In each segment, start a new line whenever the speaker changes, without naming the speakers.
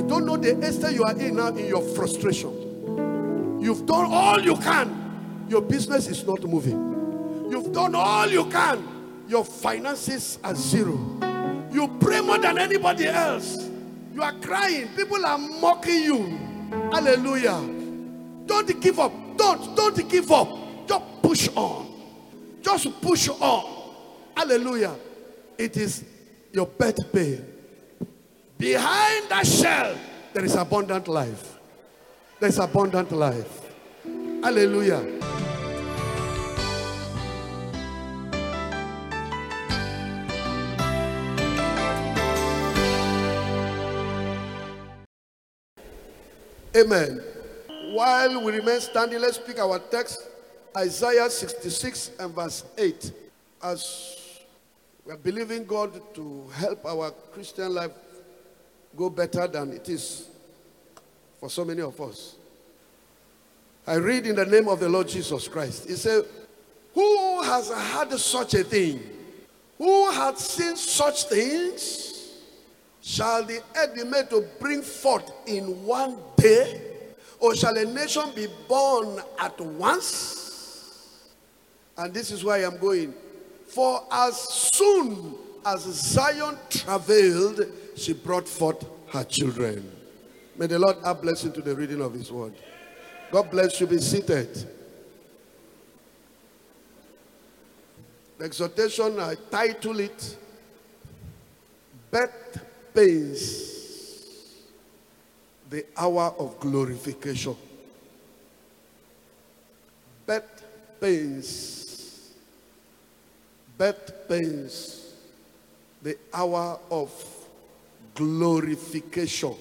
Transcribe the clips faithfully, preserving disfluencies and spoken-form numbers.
I don't know the extent you are in now in your frustration. You've done all you can. Your business is not moving. You've done all you can. Your finances are zero. You pray more than anybody else. You are crying. People are mocking you. Hallelujah. Don't give up. Don't. Don't give up. Just push on. Just push on. Hallelujah. It is your birth pain. Behind that shell, there is abundant life. There is abundant life. Hallelujah. Amen. While we remain standing, let's pick our text, Isaiah sixty-six and verse eight. As we are believing God to help our Christian life go better than it is for so many of us. I read in the name of the Lord Jesus Christ. He said, who has had such a thing? Who hath seen such things? Shall the earth be made to bring forth in one day? Or shall a nation be born at once? And this is where I am going. For as soon as Zion travailed, she brought forth her children. May the Lord add blessing to the reading of his word. God bless you. Be seated. The exhortation, I title it, Birth Pains, the hour of glorification. Birth pains, birth pains, the hour of glorification.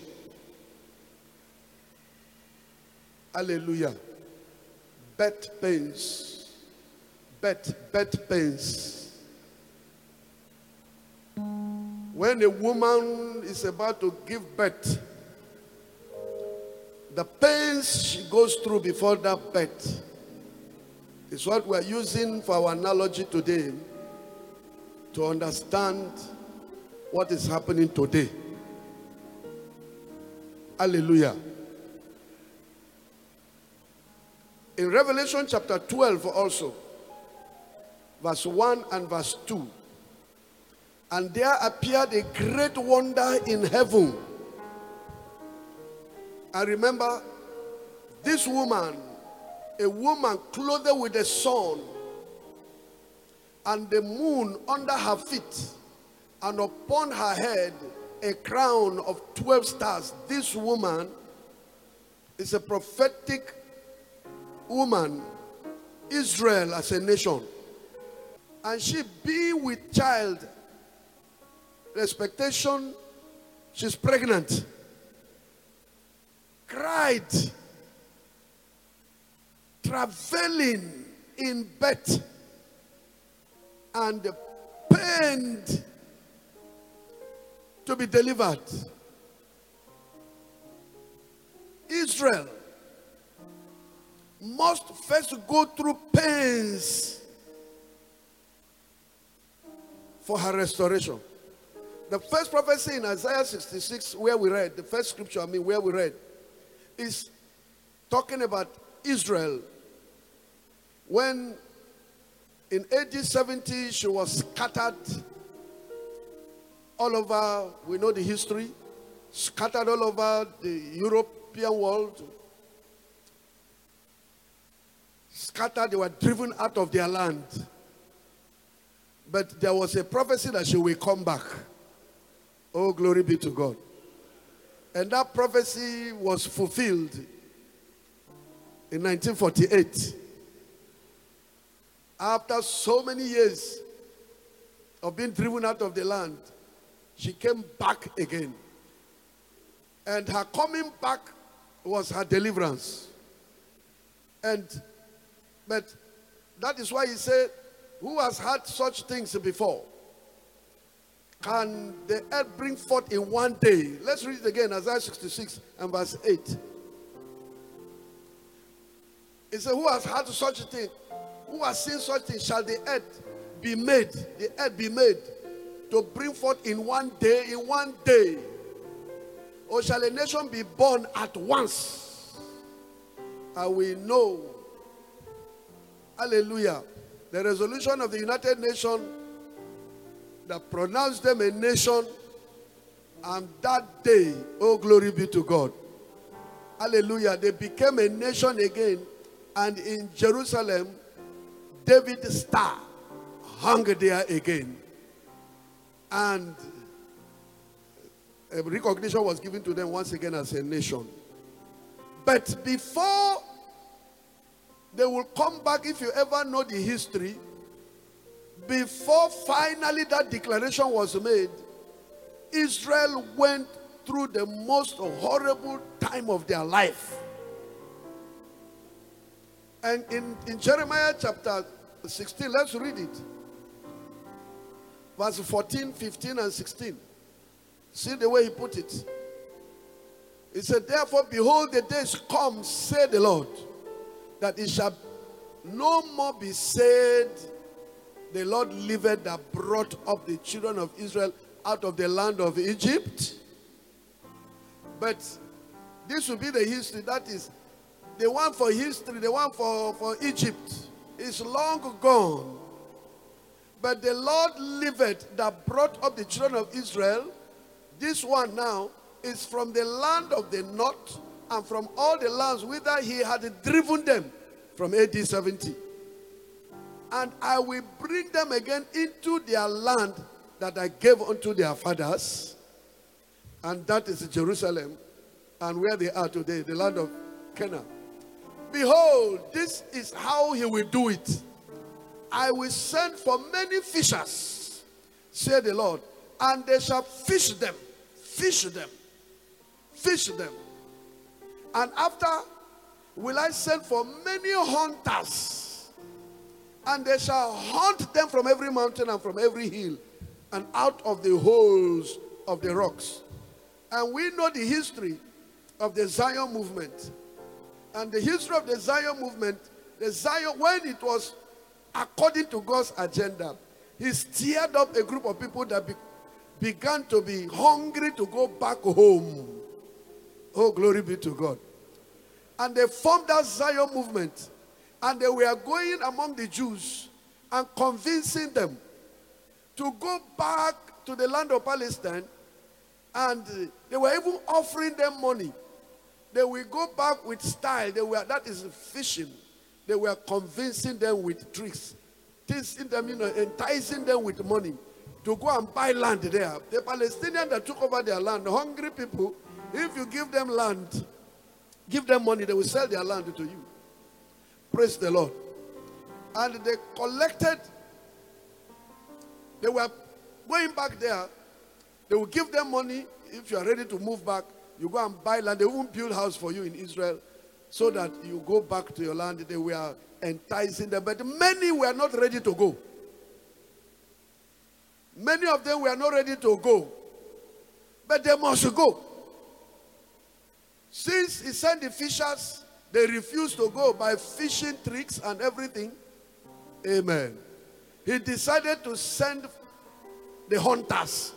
Hallelujah. Birth pains, birth, birth pains. When a woman is about to give birth, the pains she goes through before that birth is what we are using for our analogy today to understand what is happening today. Hallelujah. In Revelation chapter twelve also, verse one and verse two, and there appeared a great wonder in heaven. And remember, this woman, a woman clothed with the sun and the moon under her feet, and upon her head a crown of twelve stars. This woman is a prophetic woman, Israel as a nation. And she be with child, expectation, she's pregnant, cried, traveling in birth, and pained to be delivered. Israel must first go through pains for her restoration. The first prophecy in Isaiah sixty-six, where we read, the first scripture, I mean, where we read, is talking about Israel when in A D seventy she was scattered all over. We know the history. Scattered all over the European world. Scattered, they were driven out of their land. But there was a prophecy that she will come back. Oh, glory be to God. And that prophecy was fulfilled in nineteen forty-eight. After so many years of being driven out of the land, she came back again. And her coming back was her deliverance. And, but that is why he said, who has had such things before? Can the earth bring forth in one day? Let's read it again, Isaiah sixty-six and verse eight. It says, who has had such a thing? Who has seen such thing? Shall the earth be made? The earth be made to bring forth in one day, in one day. Or shall a nation be born at once? And we know, hallelujah, the resolution of the United Nations that pronounced them a nation, and that day, oh glory be to God, hallelujah, they became a nation again, and in Jerusalem, David's star hung there again. And a recognition was given to them once again as a nation. But before they will come back, if you ever know the history, before finally that declaration was made, Israel went through the most horrible time of their life. And in, in Jeremiah chapter sixteen, let's read it. Verse fourteen, fifteen, and sixteen. See the way he put it. He said, therefore, behold, the days come, said the Lord, that it shall no more be said, the Lord liveth that brought up the children of Israel out of the land of Egypt. But this will be the history, that is, the one for history, the one for, for Egypt is long gone. But the Lord liveth that brought up the children of Israel. This one now is from the land of the north and from all the lands whither he had driven them from A D seventy. And I will bring them again into their land that I gave unto their fathers. And that is Jerusalem, and where they are today, the land of Canaan. Behold, this is how he will do it. I will send for many fishers, said the Lord, and they shall fish them, fish them, fish them. And after will I send for many hunters, and they shall hunt them from every mountain and from every hill, and out of the holes of the rocks. And we know the history of the Zion movement. And the history of the Zion movement, the Zion, when it was according to God's agenda, he stirred up a group of people that be, began to be hungry to go back home. Oh, glory be to God. And they formed that Zion movement. And they were going among the Jews and convincing them to go back to the land of Palestine. And they were even offering them money. They will go back with style. They were, that is fishing. They were convincing them with tricks, teasing them, you know, enticing them with money to go and buy land there. The Palestinians that took over their land, hungry people, if you give them land, give them money, they will sell their land to you. Praise the Lord. And they collected, they were going back there. They will give them money. If you are ready to move back, you go and buy land. They won't build house for you in Israel so that you go back to your land. They were enticing them. But many were not ready to go. Many of them were not ready to go. But they must go. Since he sent the fishers, they refused to go by fishing tricks and everything. Amen. He decided to send the hunters.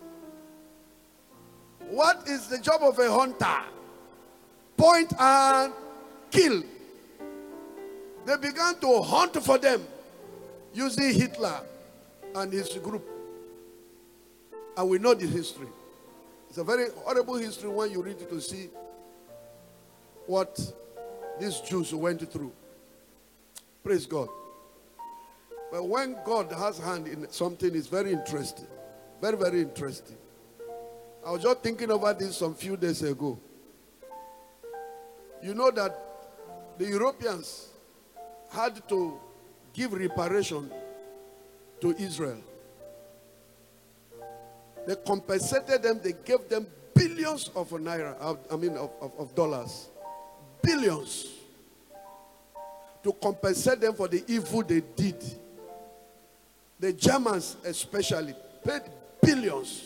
What is the job of a hunter? Point and kill. They began to hunt for them using Hitler and his group. And we know the history. It's a very horrible history when you read it to see what these Jews went through. Praise God. But when God has hand in something, it's very interesting. Very, very interesting. I was just thinking about this some few days ago. You know that the Europeans had to give reparation to Israel. They compensated them. They gave them billions of naira, I mean of, of, of dollars. Billions. To compensate them for the evil they did. The Germans especially paid billions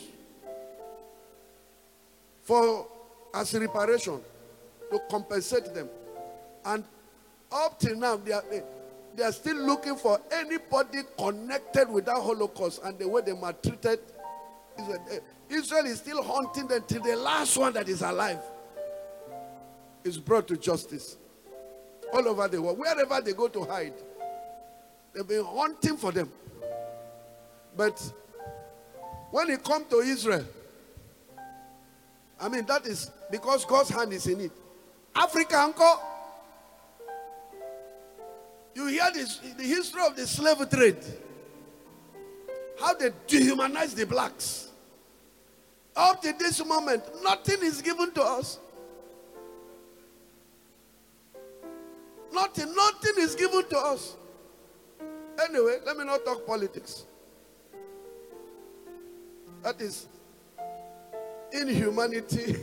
for as reparation to compensate them. And up till now, they are, they, they are still looking for anybody connected with that Holocaust and the way they maltreated Israel, uh, Israel is still hunting them till the last one that is alive is brought to justice. All over the world, wherever they go to hide, they've been hunting for them. But when it comes to Israel, I mean, that is because God's hand is in it. Africa, uncle, you hear this, the history of the slave trade, how they dehumanize the blacks. Up to this moment, nothing is given to us. Nothing, nothing is given to us. Anyway, let me not talk politics. That is inhumanity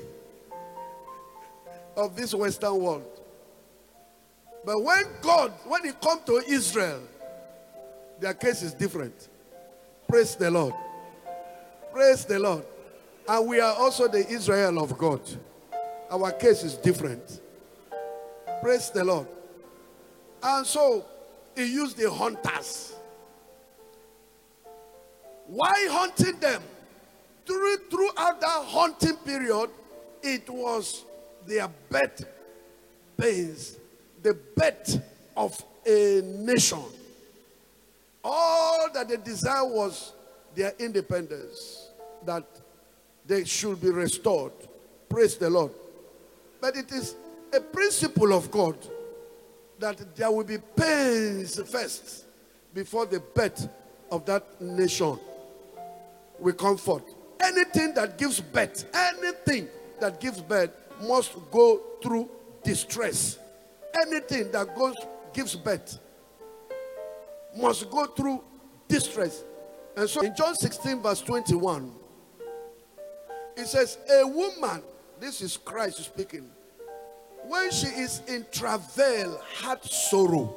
of this Western world. But when God, when it comes to Israel, their case is different. Praise the Lord. Praise the Lord. And we are also the Israel of God. Our case is different. Praise the Lord. And so, he used the hunters. Why hunting them? Through, throughout that hunting period, it was their birth pains, the birth of a nation. All that they desired was their independence, that they should be restored. Praise the Lord. But it is a principle of God that there will be pains first before the birth of that nation will come forth. Anything that gives birth, anything that gives birth must go through distress. Anything that goes gives birth must go through distress. And so in John sixteen verse twenty-one, it says, a woman, this is Christ speaking, when she is in travail had sorrow.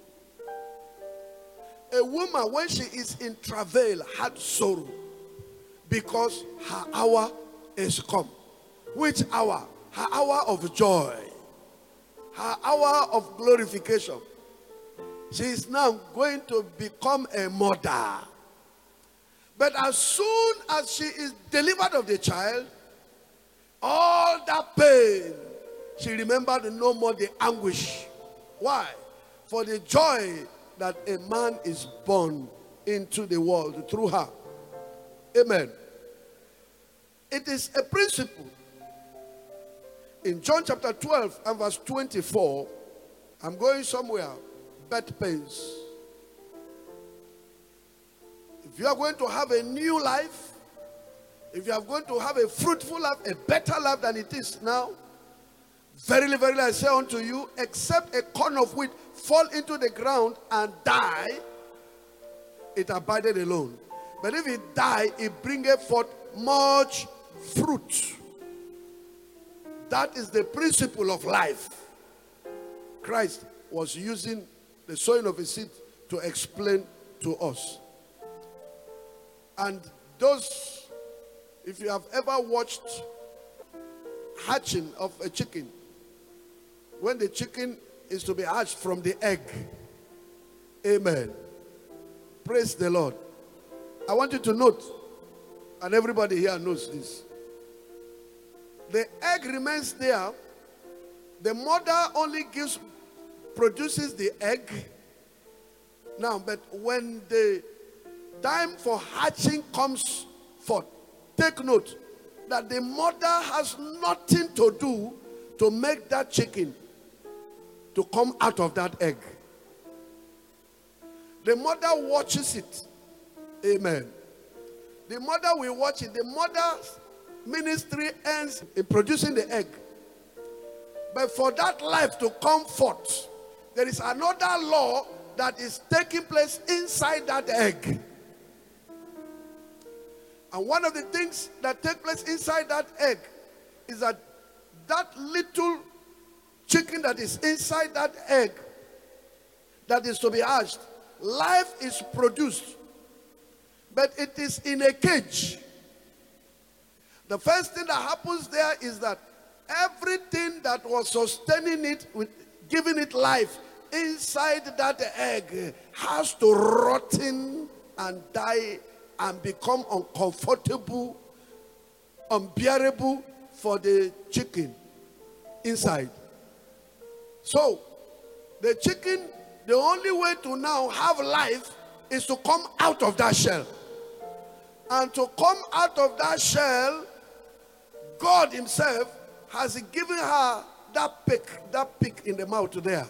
A woman, when she is in travail, had sorrow, because her hour is come. Which hour? Her hour of joy. Her hour of glorification. She is now going to become a mother. But as soon as she is delivered of the child, all that pain, she remembered no more the anguish. Why? For the joy that a man is born into the world through her. Amen. It is a principle. In John chapter twelve and verse twenty-four, I'm going somewhere, birth pains. If you are going to have a new life, if you are going to have a fruitful life, a better life than it is now, verily, verily, I say unto you, except a corn of wheat fall into the ground and die, it abideth alone. But if it die, it bringeth forth much fruit. That is the principle of life. Christ was using the sowing of a seed to explain to us. And those, if you have ever watched hatching of a chicken, when the chicken is to be hatched from the egg, amen, praise the Lord. I want you to note, and everybody here knows this, the egg remains there. The mother only gives, produces the egg. Now, but when the time for hatching comes forth, take note that the mother has nothing to do to make that chicken to come out of that egg. The mother watches it. Amen. The mother will watch it. The mother's ministry ends in producing the egg. But for that life to come forth, there is another law that is taking place inside that egg. And one of the things that take place inside that egg is that that little chicken that is inside that egg that is to be hatched, life is produced, but it is in a cage. The first thing that happens there is that everything that was sustaining it, with giving it life inside that egg, has to rotten and die and become uncomfortable, unbearable for the chicken inside. So, the chicken, the only way to now have life is to come out of that shell. And to come out of that shell, God himself has given her that pick, that pick in the mouth there.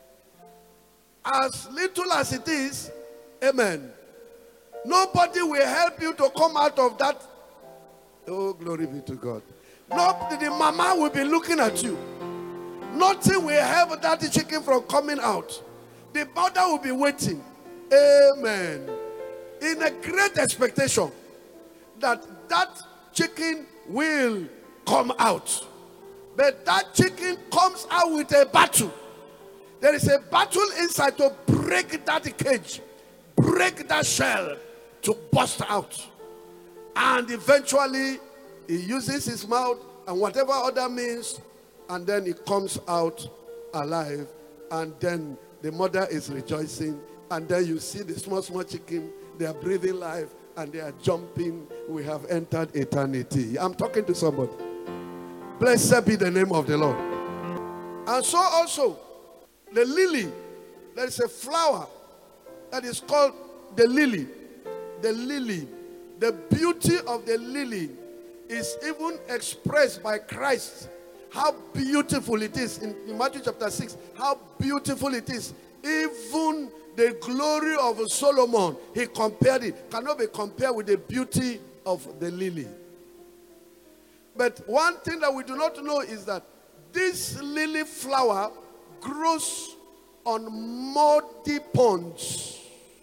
As little as it is, amen. Nobody will help you to come out of that. Oh, glory be to God. No, the mama will be looking at you. Nothing will help that chicken from coming out. The mother will be waiting. Amen. In a great expectation that that chicken will come out. But that chicken comes out with a battle. There is a battle inside to break that cage, break that shell, to burst out. And eventually, he uses his mouth and whatever other means, and then he comes out alive. And then the mother is rejoicing. And then you see the small, small chicken, they are breathing life and they are jumping. We have entered eternity. I'm talking to somebody. Blessed be the name of the Lord. And so also, the lily, there is a flower that is called the lily. The lily, the beauty of the lily is even expressed by Christ. How beautiful it is in, in Matthew chapter six. How beautiful it is. Even the glory of Solomon, he compared it, cannot be compared with the beauty of the lily. But one thing that we do not know is that this lily flower grows on muddy ponds.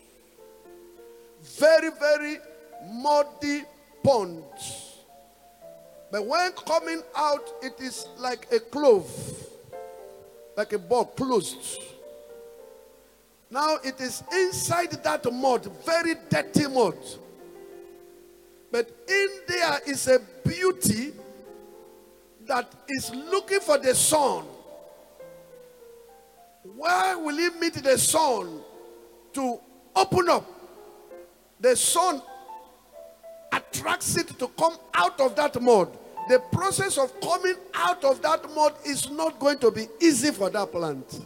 Very, very muddy ponds. But when coming out, it is like a clove, like a ball closed. Now it is inside that mud, very dirty mud. But in there is a beauty that is looking for the sun. Where will it meet the sun to open up? The sun attracts it to come out of that mud. The process of coming out of that mud is not going to be easy for that plant.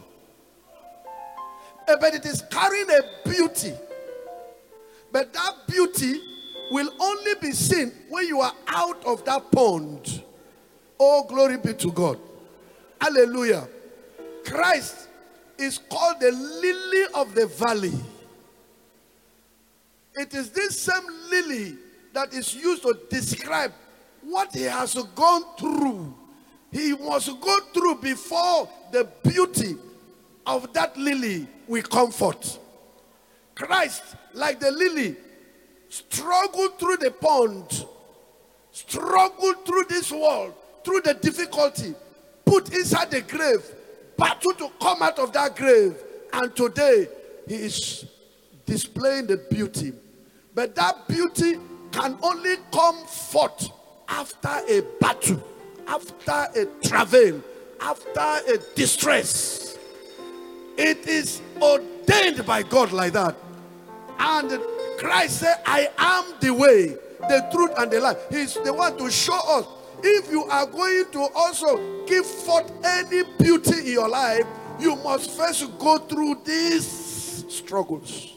But it is carrying a beauty. But that beauty will only be seen when you are out of that pond. Oh, glory be to God. Hallelujah. Christ is called the lily of the valley. It is this same lily that is used to describe what he has gone through. He must go through before the beauty of that lily will comfort. Christ, like the lily, struggled through the pond, struggled through this world, through the difficulty, put inside the grave, battled to come out of that grave, and today he is displaying the beauty. But that beauty can only come forth after a battle, after a travail, after a distress. It is ordained by God like that. And Christ said, I am the way, the truth, and the life. He's the one to show us. If you are going to also give forth any beauty in your life, you must first go through these struggles.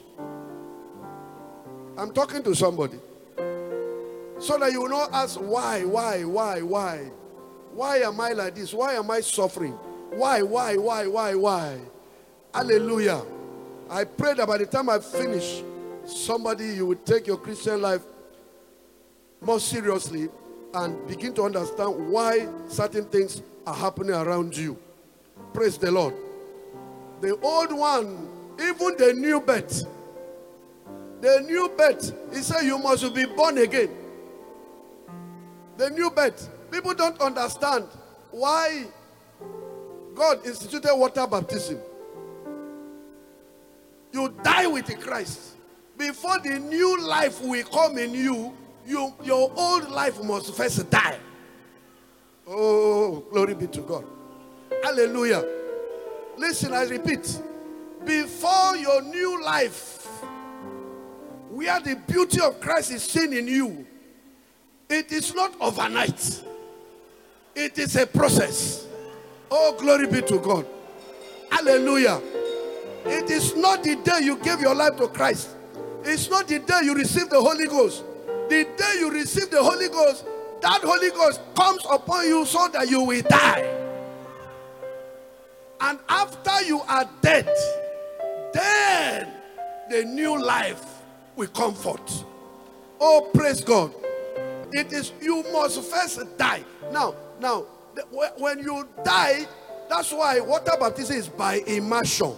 I'm talking to somebody. So that you will not ask, why, why, why, why? Why am I like this? Why am I suffering? Why, why, why, why, why? Hallelujah. I pray that by the time I finish, somebody, you will take your Christian life more seriously and begin to understand why certain things are happening around you. Praise the Lord. The old one, even the new birth, the new birth, he said you must be born again. The new birth, people don't understand why God instituted water baptism. You die with Christ. Before the new life will come in you, you your old life must first die. Oh, glory be to God. Hallelujah. Listen, I repeat. Before your new life where the beauty of Christ is seen in you, it is not overnight. It is a process. Oh, glory be to God. Hallelujah. It is not the day you gave your life to Christ. It's not the day you receive the Holy Ghost. The day you receive the Holy Ghost, that Holy Ghost comes upon you so that you will die. And after you are dead, then the new life will come forth. Oh, praise God. It is, you must first die. Now, now, when you die, that's why water baptism is by immersion.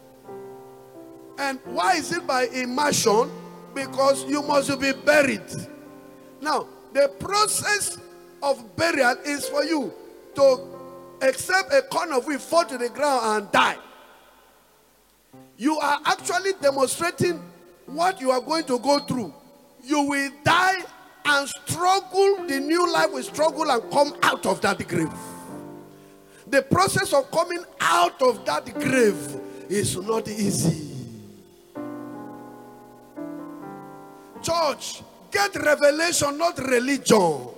And why is it by immersion? Because you must be buried. Now, the process of burial is for you to accept a corn of wheat, fall to the ground and die. You are actually demonstrating what you are going to go through. You will die and struggle. The new life will struggle and come out of that grave. The process of coming out of that grave is not easy. Church, get revelation, not religion.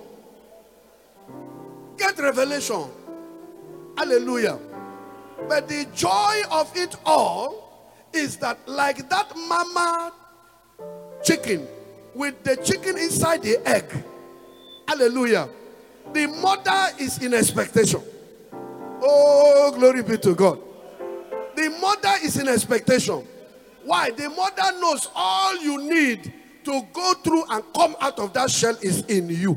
Get revelation. Hallelujah. But the joy of it all is that, like that mama chicken with the chicken inside the egg, hallelujah, the mother is in expectation. Oh, glory be to God. The mother is in expectation. Why? The mother knows all you need to go through and come out of that shell is in you.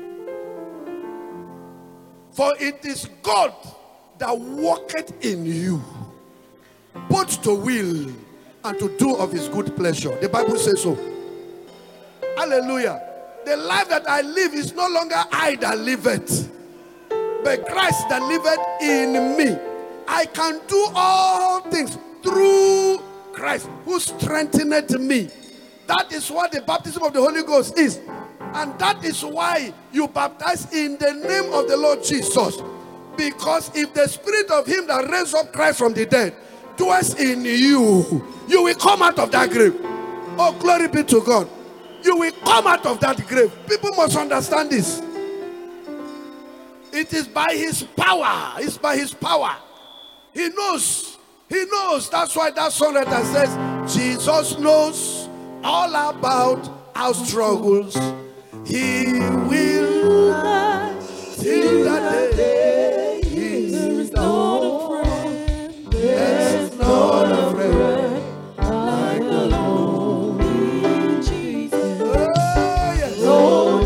For it is God that worketh in you, both to will and to do of his good pleasure. The Bible says so. Hallelujah. The life that I live is no longer I that liveth, but Christ that liveth in me. I can do all things through Christ who strengtheneth me. That is what the baptism of the Holy Ghost is. And that is why you baptize in the name of the Lord Jesus. Because if the spirit of him that raised up Christ from the dead dwells in you, you will come out of that grave. Oh, glory be to God. You will come out of that grave. People must understand this. It is by his power. It's by his power. He knows. He knows. That's why that songwriter says, Jesus knows all about our struggles. He will till that day. He is not a friend. There's not a friend like the Lord Jesus. Oh, yes. No,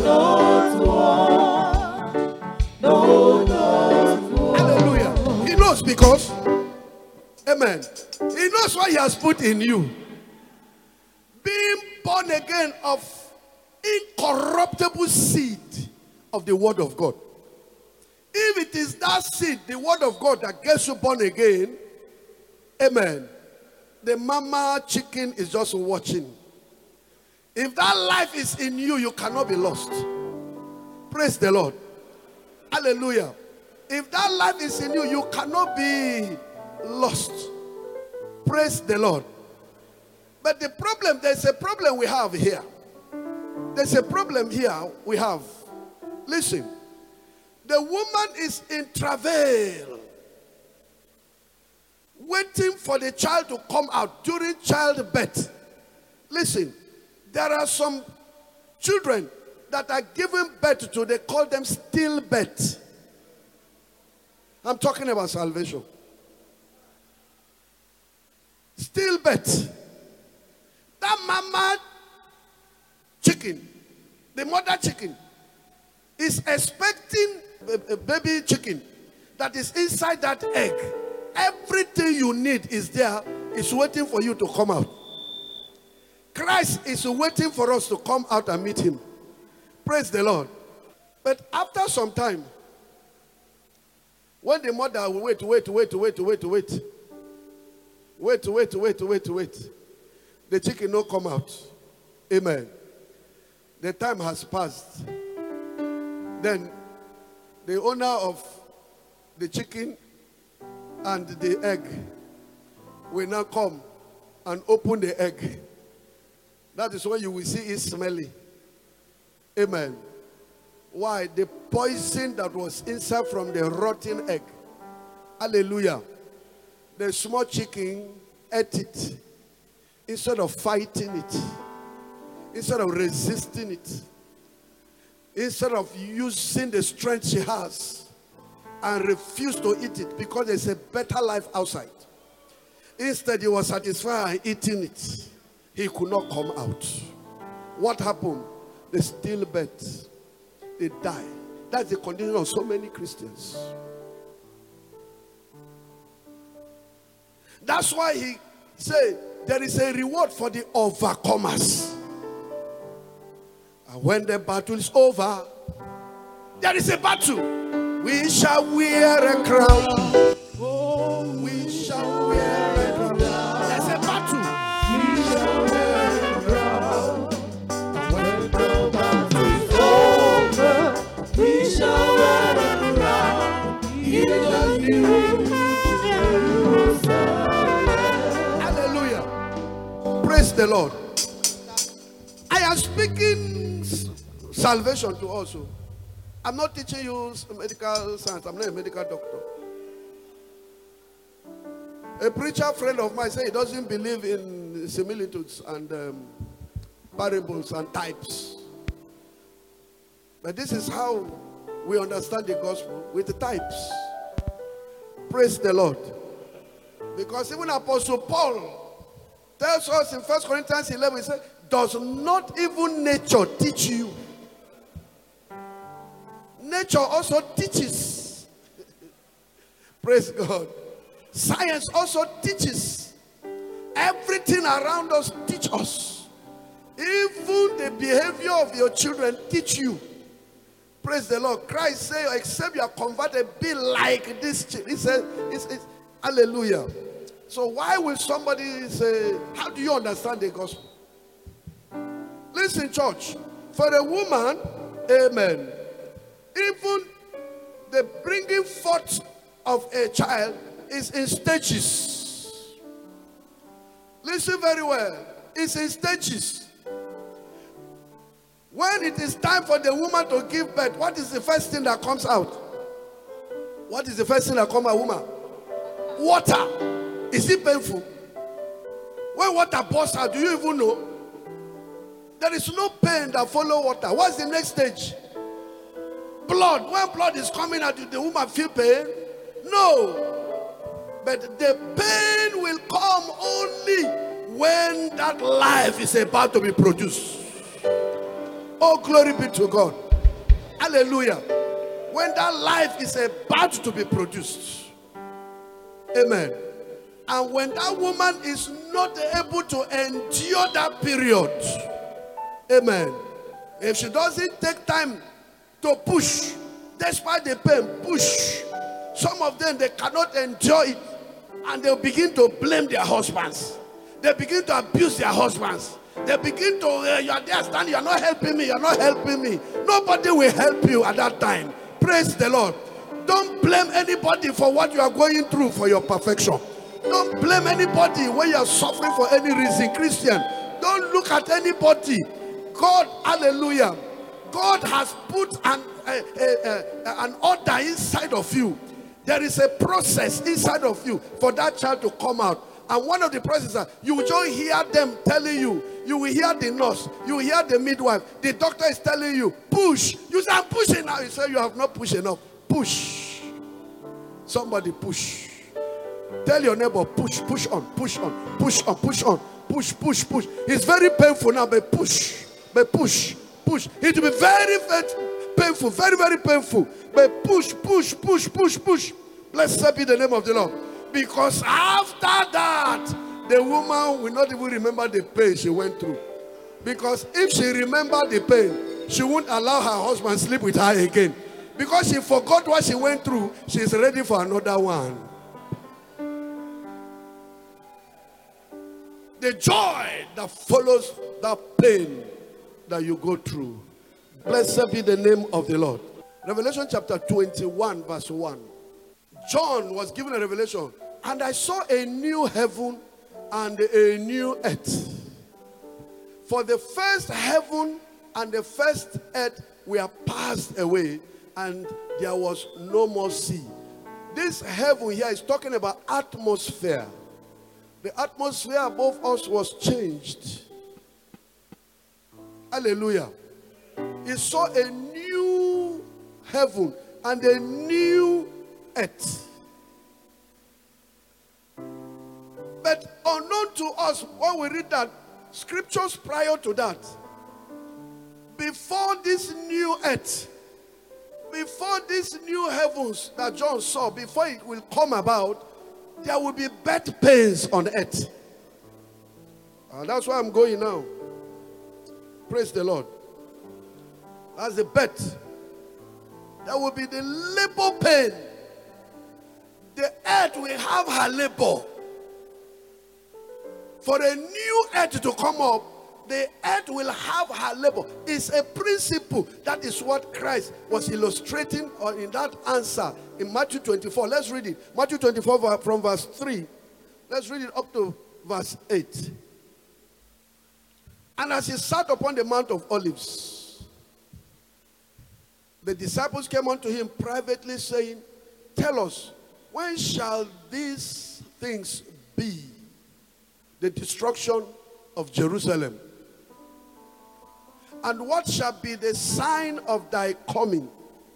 not one. No, not one. Hallelujah. He knows because, amen. He knows what he has put in you. Being born again of incorruptible seed of the word of God. If it is that seed, the word of God, that gets you born again, amen, the mama chicken is just watching. If that life is in you, you cannot be lost. Praise the Lord. Hallelujah. If that life is in you, you cannot be lost. Praise the Lord. But the problem, there's a problem we have here. There's a problem here we have. Listen. The woman is in travail, waiting for the child to come out during childbirth. Listen. There are some children that are given birth to, they call them stillbirth. I'm talking about salvation. Stillbirth. That mama chicken, the mother chicken, is expecting a, a baby chicken that is inside that egg. Everything you need is there. It's waiting for you to come out. Christ is waiting for us to come out and meet him. Praise the Lord. But after some time, when the mother will wait, wait, wait, wait, wait, wait, wait, wait, wait, wait, wait, the chicken no come out. Amen. The time has passed. Then the owner of the chicken and the egg will now come and open the egg. That is when you will see it smelly. Amen. Why? The poison that was inside from the rotten egg. Hallelujah. The small chicken ate it. Instead of fighting it. Instead of resisting it. Instead of using the strength she has. And refused to eat it because there's a better life outside. Instead, he was satisfied and eating it. He could not come out. What happened? They stillbirth. They die. That's the condition of so many Christians. That's why he said there is a reward for the overcomers. And when the battle is over, there is a battle. We shall wear a crown. Oh, we shall wear a crown. There's a battle. We shall wear a crown. When the battle is over, we shall wear a crown in the new Jerusalem. Hallelujah. Praise the Lord. I am speaking salvation to us. I'm not teaching you medical science. I'm not a medical doctor. A preacher friend of mine said he doesn't believe in similitudes and um, parables and types. But this is how we understand the gospel, with the types. Praise the Lord. Because even Apostle Paul tells us in First Corinthians eleven, he said, does not even nature teach you? Nature also teaches. Praise God. Science also teaches. Everything around us teach us. Even the behavior of your children teach you. Praise the Lord. Christ said, except you are converted, be like this. He said, it's, it's, hallelujah. So why will somebody say, how do you understand the gospel? Listen, church. For a woman, amen, even the bringing forth of a child is in stages. Listen very well. It's in stages. When it is time for the woman to give birth, what is the first thing that comes out? What is the first thing that comes out, woman? Water. Is it painful? When water bursts out, do you even know? There is no pain that follows water. What's the next stage? Blood. When blood is coming out, do the woman feel pain? No. But the pain will come only when that life is about to be produced. Oh, glory be to God. Hallelujah. When that life is about to be produced. Amen. And when that woman is not able to endure that period. Amen. If she doesn't take time to push, despite the pain, push. Some of them, they cannot enjoy it. And they'll begin to blame their husbands. They begin to abuse their husbands. They begin to, uh, you are there standing, you are not helping me, you are not helping me. Nobody will help you at that time. Praise the Lord. Don't blame anybody for what you are going through for your perfection. Don't blame anybody when you are suffering for any reason. Christian, don't look at anybody. God, hallelujah. God has put an, a, a, a, an order inside of you. There is a process inside of you for that child to come out. And one of the processes, you will just hear them telling you, you will hear the nurse, you will hear the midwife, the doctor is telling you, push. You say, I'm pushing now. You say, you have not pushed enough. Push. Somebody push. Tell your neighbor, push, push on, push on, push on, push on, push, push, push. It's very painful now, but push, but push, push. It will be very, very painful, very, very painful. But push, push, push, push, push. Blessed be the name of the Lord. Because after that, the woman will not even remember the pain she went through. Because if she remembered the pain, she won't allow her husband sleep with her again. Because she forgot what she went through, she is ready for another one. The joy that follows that pain that you go through. Blessed be the name of the Lord. Revelation chapter twenty-one verse one. John was given a revelation. And I saw a new heaven and a new earth. For the first heaven and the first earth were passed away, and there was no more sea. This heaven here is talking about atmosphere. The atmosphere above us was changed. Hallelujah. He saw a new heaven and a new earth. But unknown to us, when we read that, scriptures prior to that, before this new earth, before these new heavens that John saw, before it will come about, there will be birth pains on earth. Uh, that's where I'm going now. Praise the Lord. That's the birth. There will be the labor pain. The earth will have her labor. For a new earth to come up, the earth will have her labor. It's a principle. That is what Christ was illustrating in that answer in Matthew twenty-four. Let's read it. Matthew twenty-four from verse three. Let's read it up to verse eight. And as he sat upon the Mount of Olives, the disciples came unto him privately, saying, tell us, when shall these things be? The destruction of Jerusalem. And what shall be the sign of thy coming?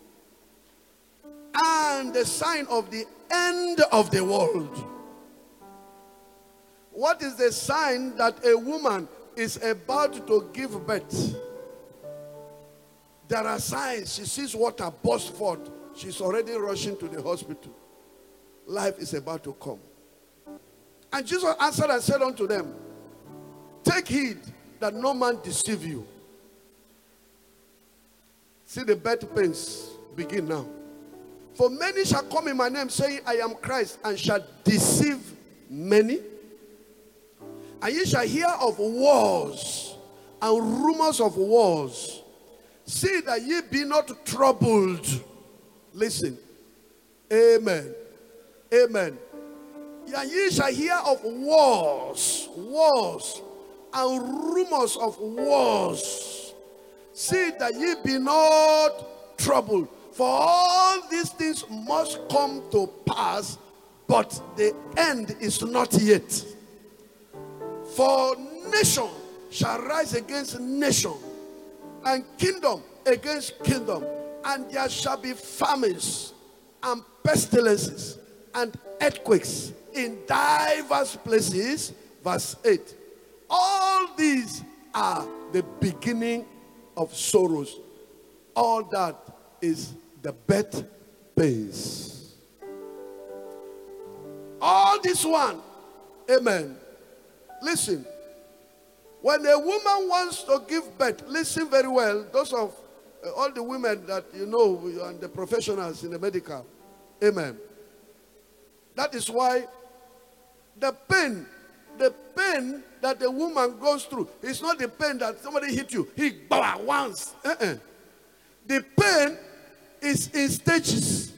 And the sign of the end of the world. What is the sign that a woman is about to give birth? There are signs. She sees water burst forth. She's already rushing to the hospital. Life is about to come. And Jesus answered and said unto them, take heed that no man deceive you. See, the birth pains begin now. For many shall come in my name, saying, I am Christ, and shall deceive many. And ye shall hear of wars and rumors of wars. See that ye be not troubled. Listen. Amen. Amen. And ye shall hear of wars, wars, and rumors of wars. See that ye be not troubled. For all these things must come to pass, but the end is not yet. For nation shall rise against nation, and kingdom against kingdom, and there shall be famines, and pestilences, and earthquakes in diverse places. Verse eight. All these are the beginning of sorrows. All that is the birth pains. All this one. Amen. Listen. When a woman wants to give birth, listen very well. Those of uh, all the women that you know and the professionals in the medical. Amen. That is why the pain, the pain that the woman goes through is not the pain that somebody hit you. He bah, once. Uh-uh. The pain is in stages.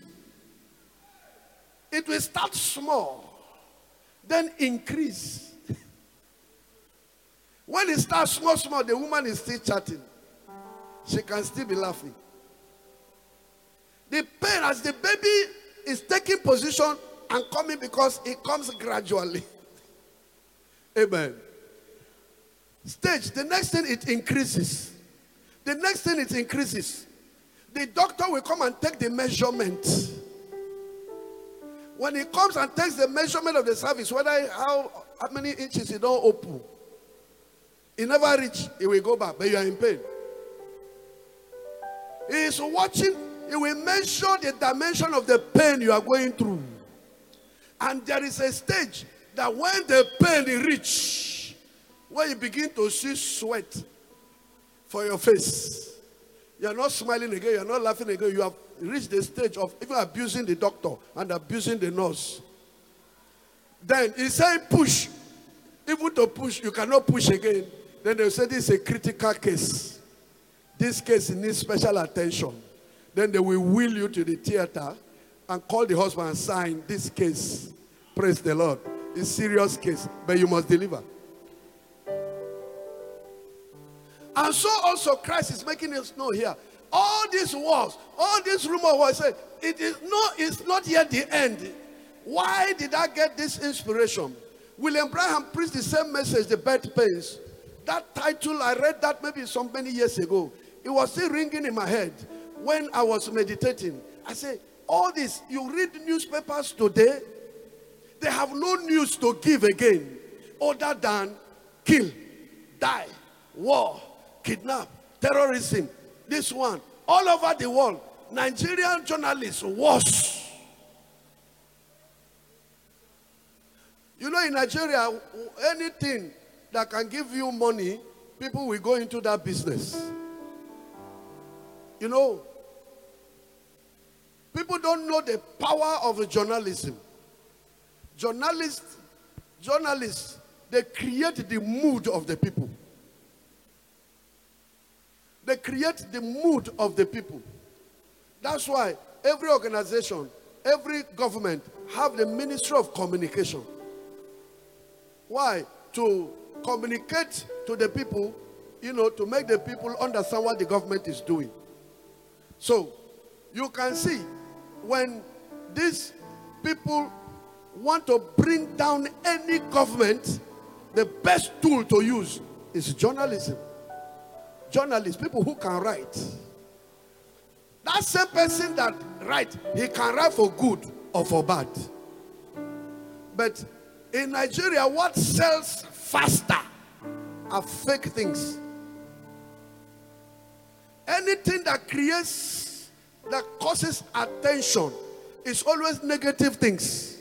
It will start small, then increase. When it starts small, small, the woman is still chatting. She can still be laughing. The pain as the baby is taking position and coming, because it comes gradually. Amen. Stage, the next thing it increases. The next thing it increases. The doctor will come and take the measurement. When he comes and takes the measurement of the cervix, whether how, how many inches it don't open, he never reach, he will go back, but you are in pain. He is watching, he will measure the dimension of the pain you are going through. And there is a stage that when the pain is reach, when you begin to see sweat for your face, you are not smiling again, you are not laughing again, you have reached the stage of even abusing the doctor and abusing the nurse. Then he said push. Even to push, you cannot push again. Then they say this is a critical case. This case needs special attention. Then they will wheel you to the theater and call the husband and sign this case. Praise the Lord. It's a serious case, but you must deliver. And so also Christ is making us know here. All these wars, all these rumor was say, it is not, it's not yet the end. Why did I get this inspiration? William Branham preached the same message, The Birth Pains. That title, I read that maybe so many years ago. It was still ringing in my head when I was meditating. I said, all this, you read newspapers today, they have no news to give again other than kill, die, war, kidnap, terrorism. This one, all over the world, Nigerian journalists, worse. You know, in Nigeria, anything that can give you money, people will go into that business. You know, people don't know the power of journalism. Journalists, journalists, they create the mood of the people. They create the mood of the people. That's why every organization, every government have the Ministry of Communication. Why? To communicate to the people, you know, to make the people understand what the government is doing. So, you can see when these people want to bring down any government, the best tool to use is journalism. Journalists, people who can write. That same person that write, he can write for good or for bad. But in Nigeria, what sells faster are fake things. Anything that creates, that causes attention is always negative things.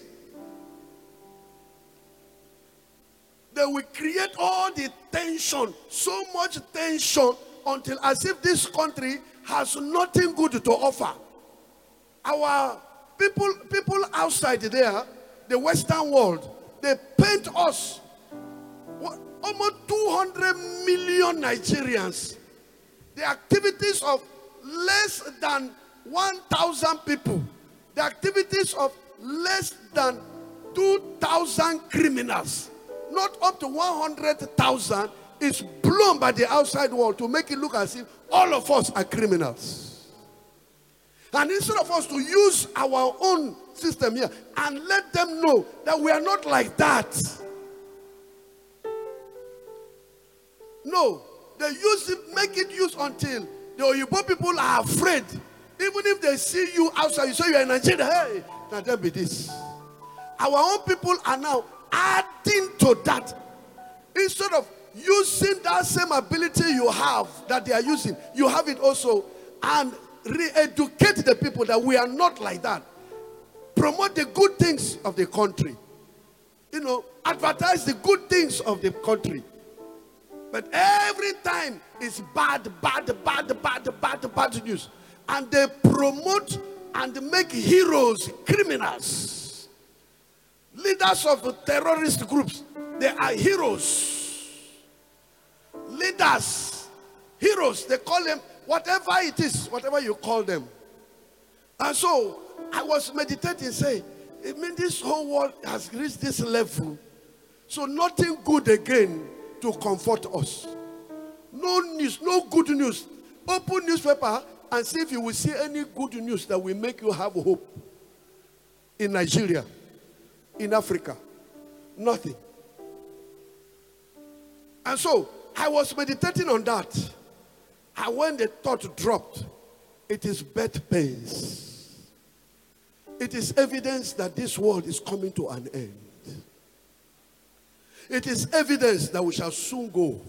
They will create all the tension, so much tension, until as if this country has nothing good to offer. Our people, people outside there, the Western world, they paint us, what, almost two hundred million Nigerians. The activities of less than one thousand people, the activities of less than two thousand criminals, not up to one hundred thousand, is blown by the outside world to make it look as if all of us are criminals. And instead of us to use our own system here and let them know that we are not like that. No, they use it, make it use until the Oyibo people are afraid. Even if they see you outside, you say you are in Nigeria, hey, now there be this. Our own people are now adding to that. Instead of using that same ability you have that they are using, you have it also, and re-educate the people that we are not like that. Promote the good things of the country. You know, advertise the good things of the country. But every time it's bad, bad, bad, bad, bad, bad news. And they promote and make heroes criminals. Leaders of the terrorist groups, they are heroes. Leaders, heroes, they call them whatever it is, whatever you call them. And so I was meditating, saying, I mean, this whole world has reached this level. So nothing good again to comfort us. No news, no good news. Open newspaper and see if you will see any good news that will make you have hope. In Nigeria, in Africa, nothing. And so I was meditating on that. And when the thought dropped, it is birth pains. It is evidence that this world is coming to an end. It is evidence that we shall soon go.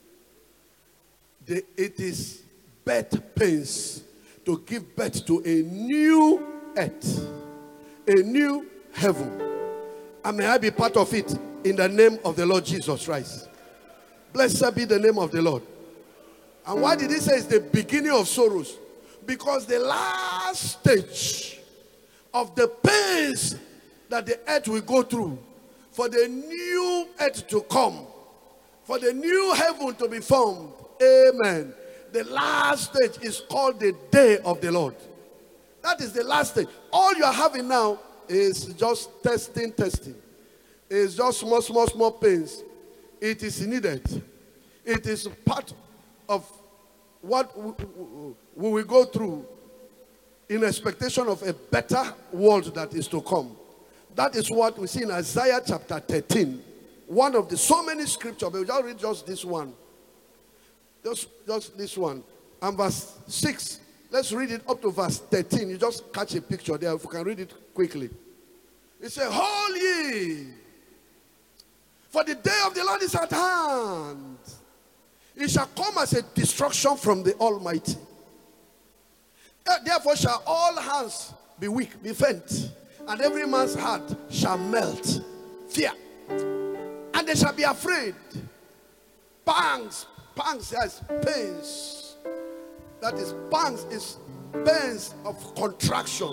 The, it is birth pains to give birth to a new earth, a new heaven. And may I be part of it in the name of the Lord Jesus Christ. Blessed be the name of the Lord. And why did he say it's the beginning of sorrows? Because the last stage of the pains that the earth will go through, for the new earth to come, for the new heaven to be formed, amen. The last stage is called the day of the Lord. That is the last stage. All you are having now is just testing, testing. It's just small, small, small pains. It is needed. It is part of what we will go through in expectation of a better world that is to come. That is what we see in Isaiah chapter thirteen. One of the so many scriptures, but we'll read just this one. Just, just this one. And verse six. Let's read it up to verse thirteen. You just catch a picture there if you can read it quickly. It says, "Hold ye, for the day of the Lord is at hand. It shall come as a destruction from the Almighty. Therefore shall all hands be weak, be faint, and every man's heart shall melt. Fear. And they shall be afraid. Pangs, pangs, yes, pains. That is, pangs is pains of contraction.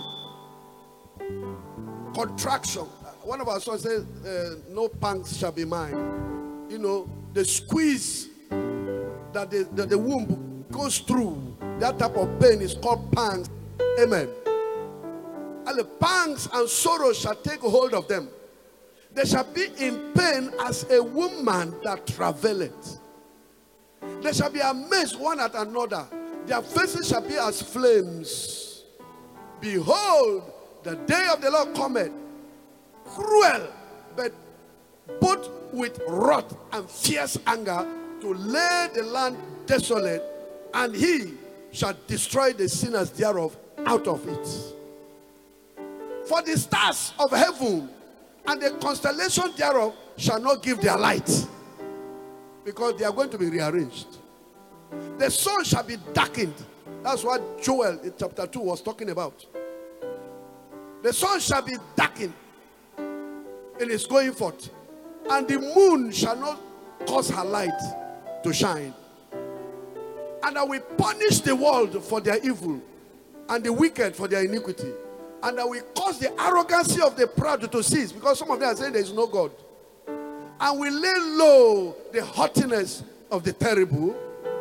Contraction. One of our sons says, uh, no pangs shall be mine. You know, the squeeze that the, the, the womb goes through, that type of pain is called pangs. Amen. And the pangs and sorrow shall take hold of them. They shall be in pain as a woman that travaileth. They shall be amazed one at another. Their faces shall be as flames. Behold, the day of the Lord cometh, cruel, but both with wrath and fierce anger, to lay the land desolate, and he shall destroy the sinners thereof out of it. For the stars of heaven and the constellation thereof shall not give their light, because they are going to be rearranged. The sun shall be darkened. That's what Joel in chapter two was talking about. The sun shall be darkened in its going forth, and the moon shall not cause her light to shine. And I will punish the world for their evil, and the wicked for their iniquity. And I will cause the arrogancy of the proud to cease, because some of them are saying there is no God. And will lay low the haughtiness of the terrible.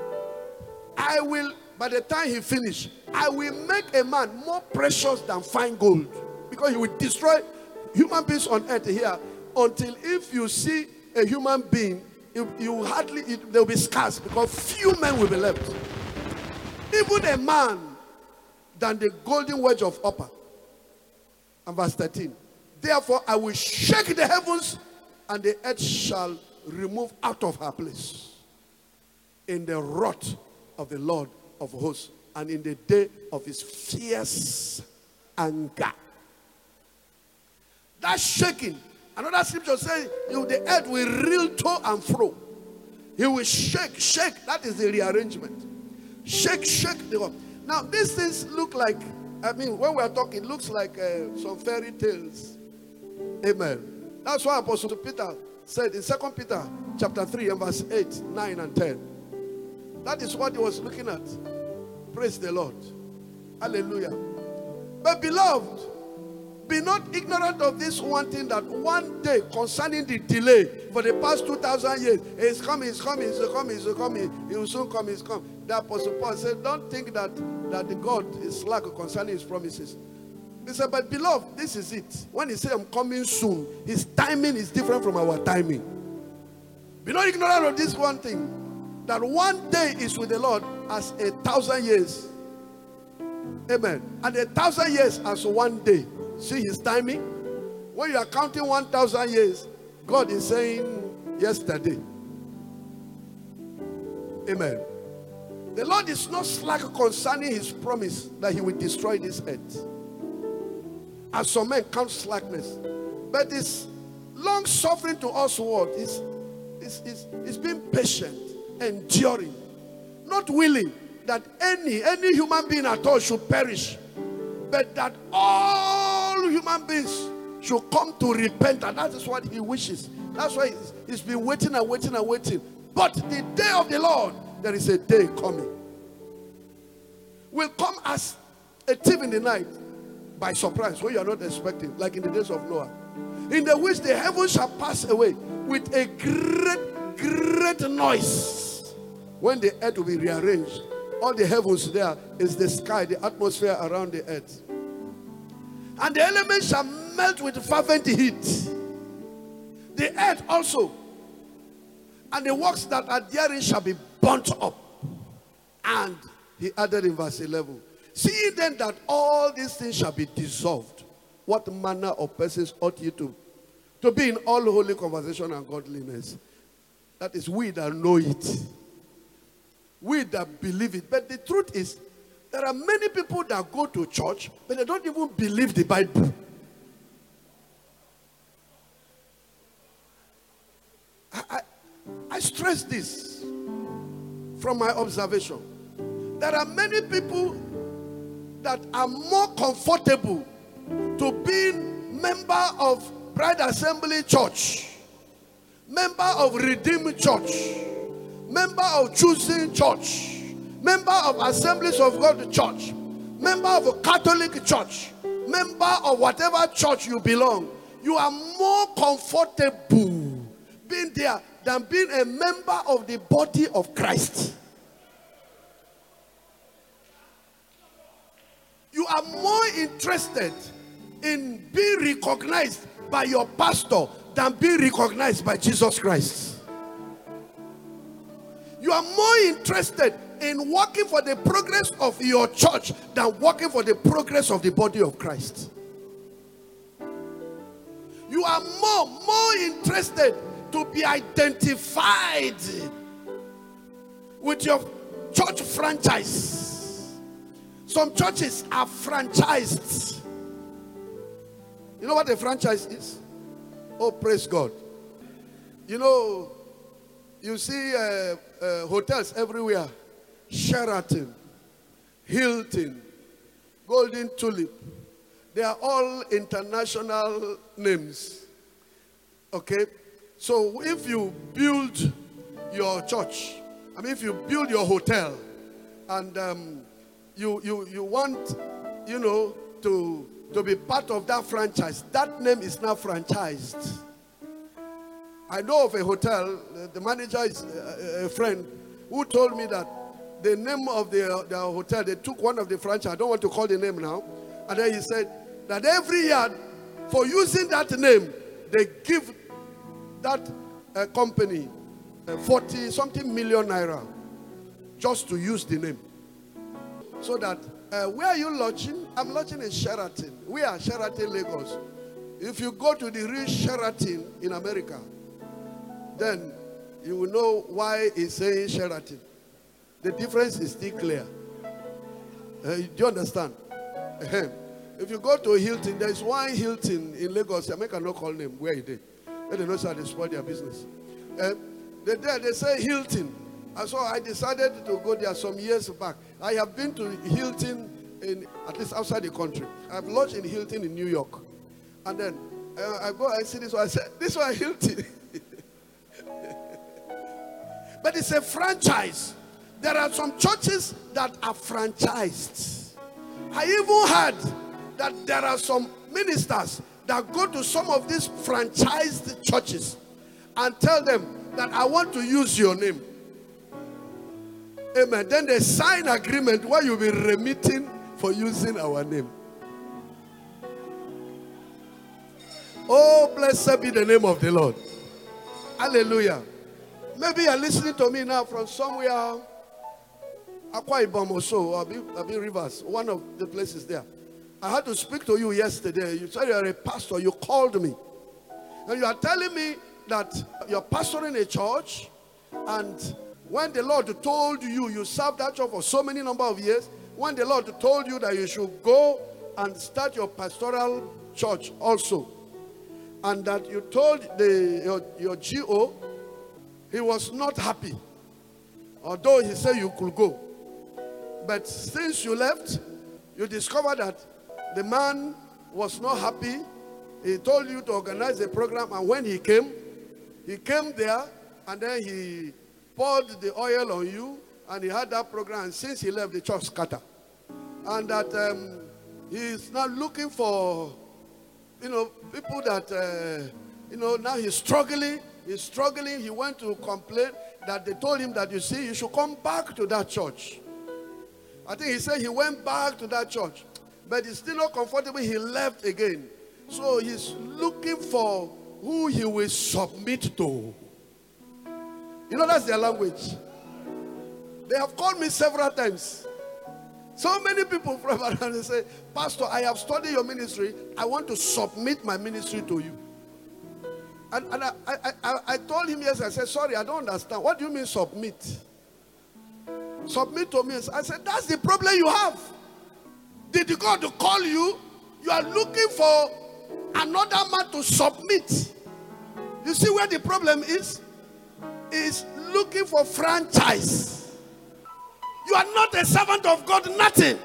I will, by the time he finish, I will make a man more precious than fine gold, because he will destroy human beings on earth here, until if you see a human being, you, you hardly, it, there will be scarce, because few men will be left. Even a man than the golden wedge of upper. And verse thirteen. Therefore I will shake the heavens, and the earth shall remove out of her place in the wrath of the Lord of hosts, and in the day of his fierce anger. That shaking, another scripture says, you, the earth will reel to and fro. He will shake, shake. That is the rearrangement. Shake, shake the earth. Now these things look like, I mean, when we are talking, it looks like uh, some fairy tales. Amen. That's why Apostle Peter said in Second Peter chapter three and verse eight, nine and ten. That is what he was looking at. Praise the Lord. Hallelujah. But beloved, be not ignorant of this one thing, that one day concerning the delay for the past two thousand years, he's coming, he's coming, he's coming, he's coming, he will soon come, he's coming. The Apostle Paul said, don't think that, that the God is slack concerning his promises. He said, but beloved, this is it. When he said, I'm coming soon, his timing is different from our timing. Be not ignorant of this one thing, that one day is with the Lord as a thousand years. Amen. And a thousand years as one day. See his timing? When you are counting one thousand years, God is saying yesterday. Amen. The Lord is not slack concerning his promise that he will destroy this earth, as some men count slackness. But it's long suffering to us what? It's, it's, it's, it's being patient, enduring, not willing that any, any human being at all should perish, but that all human beings should come to repent. And that is what he wishes. That's why he's, he's been waiting and waiting and waiting. But the day of the Lord, there is a day coming, will come as a thief in the night, by surprise, when you are not expecting, like in the days of Noah, in the which the heavens shall pass away with a great, great noise. When the earth will be rearranged, all the heavens there is the sky, the atmosphere around the earth. And the elements shall melt with fervent heat. The earth also, and the works that are therein shall be burnt up. And he added in verse eleven, seeing then that all these things shall be dissolved, what manner of persons ought you to, to be in all holy conversation and godliness? That is, we that know it. We that believe it. But the truth is, there are many people that go to church, but they don't even believe the Bible. I, I, I stress this from my observation. There are many people that are more comfortable to being member of Bride Assembly Church, member of Redeemed Church, member of Choosing Church, member of Assemblies of God Church, member of a Catholic Church, member of whatever church you belong. You are more comfortable being there than being a member of the body of Christ. You are more interested in being recognized by your pastor than being recognized by Jesus Christ. You are more interested in working for the progress of your church than working for the progress of the body of Christ. You are more, more interested to be identified with your church franchise. Some churches are franchised. You know what a franchise is? Oh, praise God. You know, you see uh, uh, hotels everywhere. Sheraton, Hilton, Golden Tulip. They are all international names. Okay? So if you build your church, I mean if you build your hotel and um, you, you, you want, you know, to, to be part of that franchise, that name is now franchised. I know of a hotel, the manager is a, a friend who told me that the name of the, the hotel, they took one of the franchise, I don't want to call the name now, and then he said that every year, for using that name, they give that uh, company uh, forty something million naira just to use the name. So that, uh, where are you lodging? I'm lodging in Sheraton. We are Sheraton, Lagos. If you go to the real Sheraton in America, then you will know why he's saying Sheraton. The difference is still clear. Uh, do you understand? Uh-huh. If you go to Hilton, there is one Hilton in Lagos. I make a no call name where he did. They don't know how they spoil their business. Uh, they there they say Hilton. And so I decided to go there some years back. I have been to Hilton in at least outside the country. I've lodged in Hilton in New York, and then uh, I go and see this one. I said, "This one Hilton," but it's a franchise. There are some churches that are franchised. I even heard that there are some ministers that go to some of these franchised churches and tell them that I want to use your name. Amen. Then they sign agreement where you'll be remitting for using our name. Oh, blessed be the name of the Lord. Hallelujah. Maybe you're listening to me now from somewhere, Akwa Ibom or so, or Abi Rivers, one of the places there. I had to speak to you yesterday. You said you're a pastor. You called me. And you are telling me that you're pastoring a church, and when the Lord told you, you served that church for so many number of years, when the Lord told you that you should go and start your pastoral church also, and that you told the, your, your G O, he was not happy, although he said you could go. But since you left, you discovered that the man was not happy. He told you to organize a program, and when he came, he came there, and then he poured the oil on you, and he had that program, and since he left, the church scattered. And that um, he is now looking for, you know, people that, uh, you know, now he's struggling, he's struggling. He went to complain that they told him that, you see, you should come back to that church. I think he said he went back to that church, but he's still not comfortable. He left again. So he's looking for who he will submit to. You know, that's their language. They have called me several times. So many people from around, they say, Pastor, I have studied your ministry. I want to submit my ministry to you. And, and I, I, I, I told him, yes, I said, sorry, I don't understand. What do you mean submit? Submit to me. I said, that's the problem you have. Did God to call you? You are looking for another man to submit. You see where the problem is? Is looking for franchise. You are not a servant of God, nothing.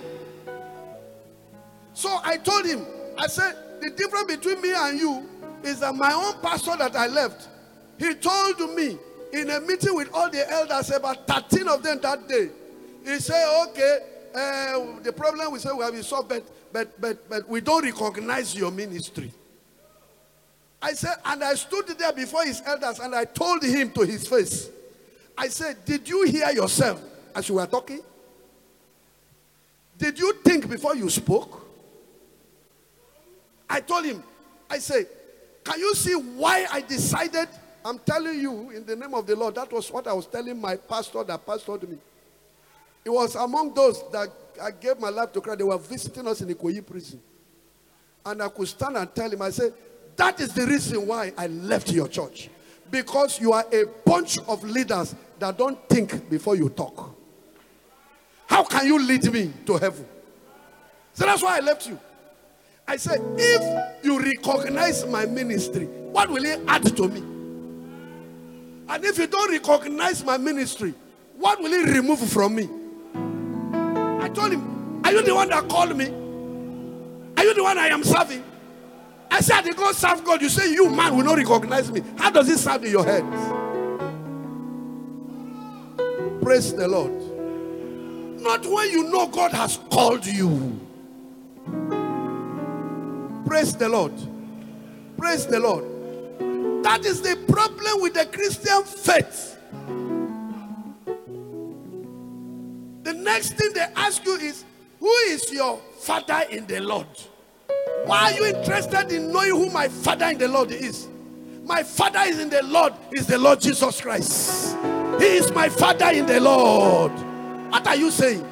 So I told him, I said, the difference between me and you is that my own pastor that I left, he told me in a meeting with all the elders, about thirteen of them that day, he said, okay, uh, the problem we say we have been solved, but, but, but, but we don't recognize your ministry. I said, and I stood there before his elders and I told him to his face, I said, did you hear yourself as you were talking? Did you think before you spoke? I told him, I said, can you see why I decided? I'm telling you in the name of the Lord, that was what I was telling my pastor that pastored me. It was among those that I gave my life to Christ. They were visiting us in the Ikoyi prison. And I could stand and tell him, I said, that is the reason why I left your church. Because you are a bunch of leaders that don't think before you talk. How can you lead me to heaven? So that's why I left you. I said, if you recognize my ministry, what will it add to me? And if you don't recognize my ministry, what will it remove from me? I told him, are you the one that called me? Are you the one I am serving? I said, I go serve God. You say, you man will not recognize me. How does it sound in your head? Praise the Lord. Not when you know God has called you. Praise the Lord. Praise the Lord. That is the problem with the Christian faith. The next thing they ask you is, who is your father in the Lord? Why are you interested in knowing who my father in the Lord is? My father is in the Lord, is the Lord Jesus Christ. He is my father in the Lord. What are you saying?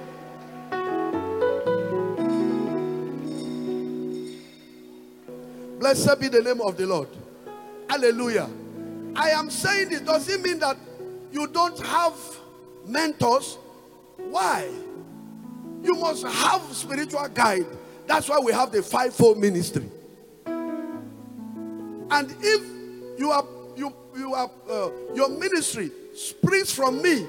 Blessed be the name of the Lord. Hallelujah. I am saying this. Does it mean that you don't have mentors? Why? You must have spiritual guide. That's why we have the fivefold ministry. And if you are you you are uh, your ministry springs from me,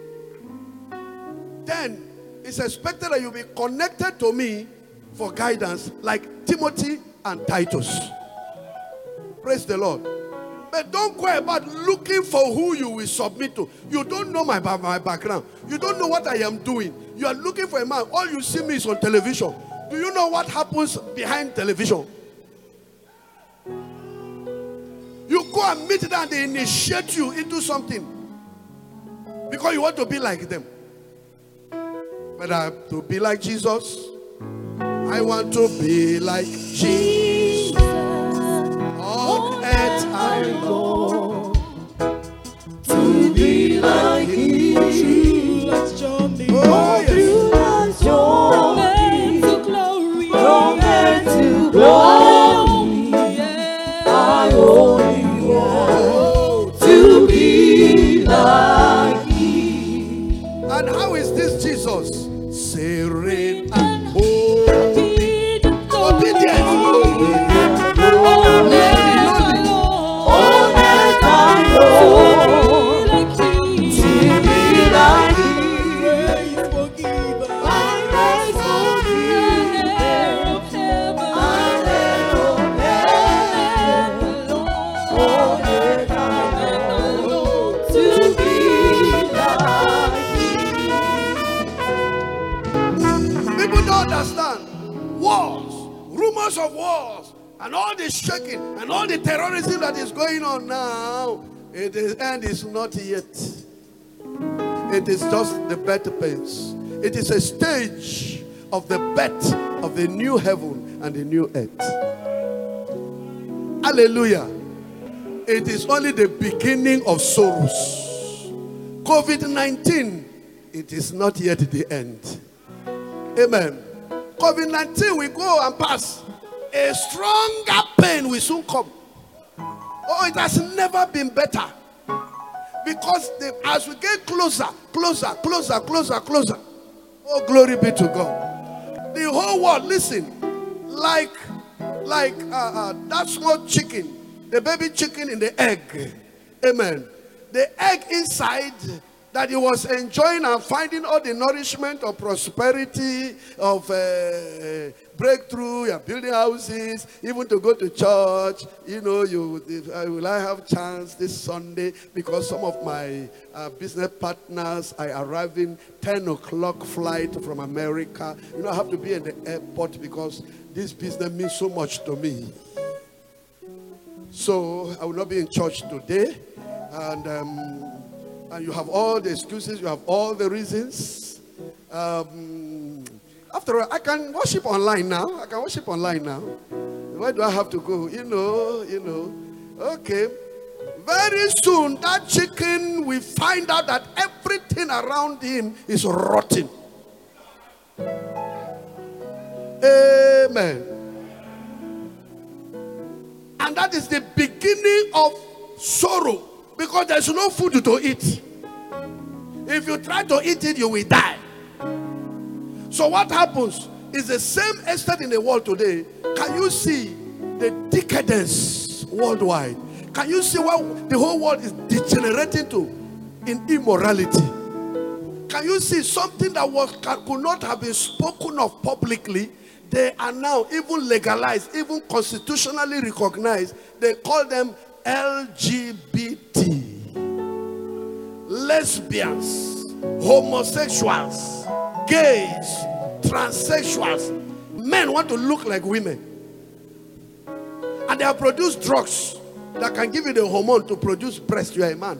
then it's expected that you be connected to me for guidance, like Timothy and Titus. Praise the Lord. But don't go about looking for who you will submit to. You don't know my, my background. You don't know what I am doing. You are looking for a man. All you see me is on television. Do you know what happens behind television? You go and meet them and they initiate you into something because you want to be like them. But I have to be like Jesus. I want to be like Jesus. On earth I long to be like Him. Let's join me. Oh, yes. From earth to glory. From earth to glory. I only want to be like Him. And how is this Jesus? Serene and holy, obedient, lonely, honest and Lord, to be like Him, forgiven, and forgiven, and heaven, honest and Lord, to be like Him. People don't understand. Wars, rumors of wars, and all the shaking, and all the terrorism that is going on now, it is, and it's not yet. It is just the birth pains. It is a stage of the birth of the new heaven and the new earth. Hallelujah. It is only the beginning of sorrows. COVID nineteen it is not yet the end. Amen. COVID nineteen will go and pass. A stronger pain will soon come. Oh, it has never been better. Because the, as we get closer, closer, closer, closer, closer. Oh, glory be to God. The whole world, listen, like, like uh, uh, that small chicken, the baby chicken in the egg. Amen. The egg inside that he was enjoying and finding all the nourishment of prosperity, of uh, breakthrough, you're building houses, even to go to church. You know, you uh, will I have chance this Sunday because some of my uh, business partners are arriving ten o'clock flight from America. You know, I have to be in the airport because this business means so much to me. So I will not be in church today. And, um, and you have all the excuses, you have all the reasons. Um, after all, I can worship online now. I can worship online now. Why do I have to go? You know, you know. Okay. Very soon, that chicken will find out that everything around him is rotten. Amen. And that is the beginning of sorrow. Because there's no food to eat. If you try to eat it, you will die. So what happens is the same extent in the world today. Can you see the decadence worldwide? Can you see what the whole world is degenerating to in immorality? Can you see something that was could not have been spoken of publicly? They are now even legalized, even constitutionally recognized. They call them L G B T, lesbians, homosexuals, gays, transsexuals. Men want to look like women. And they have produced drugs that can give you the hormone to produce breast. You are a man.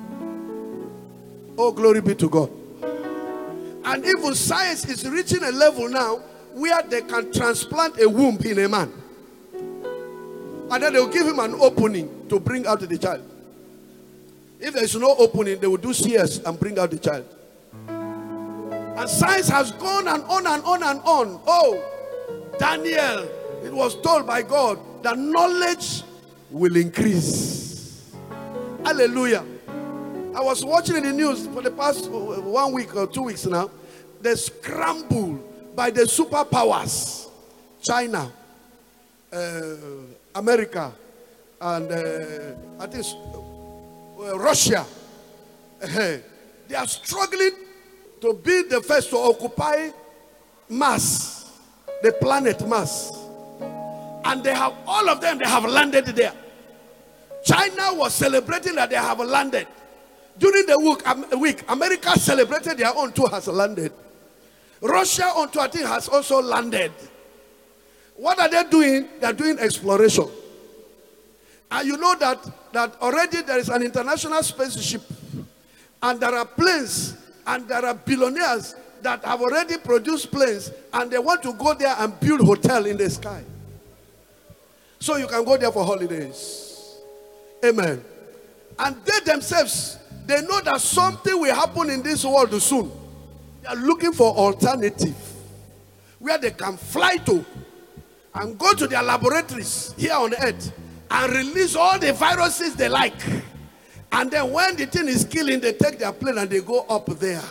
Oh, glory be to God. And even science is reaching a level now where they can transplant a womb in a man. And then they will give him an opening to bring out the child. If there is no opening, they will do C S and bring out the child. And science has gone and on and on and on. Oh, Daniel, it was told by God that knowledge will increase. Hallelujah. I was watching in the news for the past one week or two weeks now. The scramble by the superpowers. China. Uh, America and uh, I think uh, Russia, uh, they are struggling to be the first to occupy Mars, the planet Mars, and they have all of them. They have landed there. China was celebrating that they have landed during the week. Um, week America celebrated their own too has landed. Russia on too I think has also landed. What are they doing? They are doing exploration. And you know that, that already there is an international spaceship. And there are planes. And there are billionaires that have already produced planes. And they want to go there and build hotel in the sky. So you can go there for holidays. Amen. And they themselves, they know that something will happen in this world soon. They are looking for alternative. Where they can fly to. And go to their laboratories here on earth and release all the viruses they like. And then when the thing is killing, they take their plane and they go up there.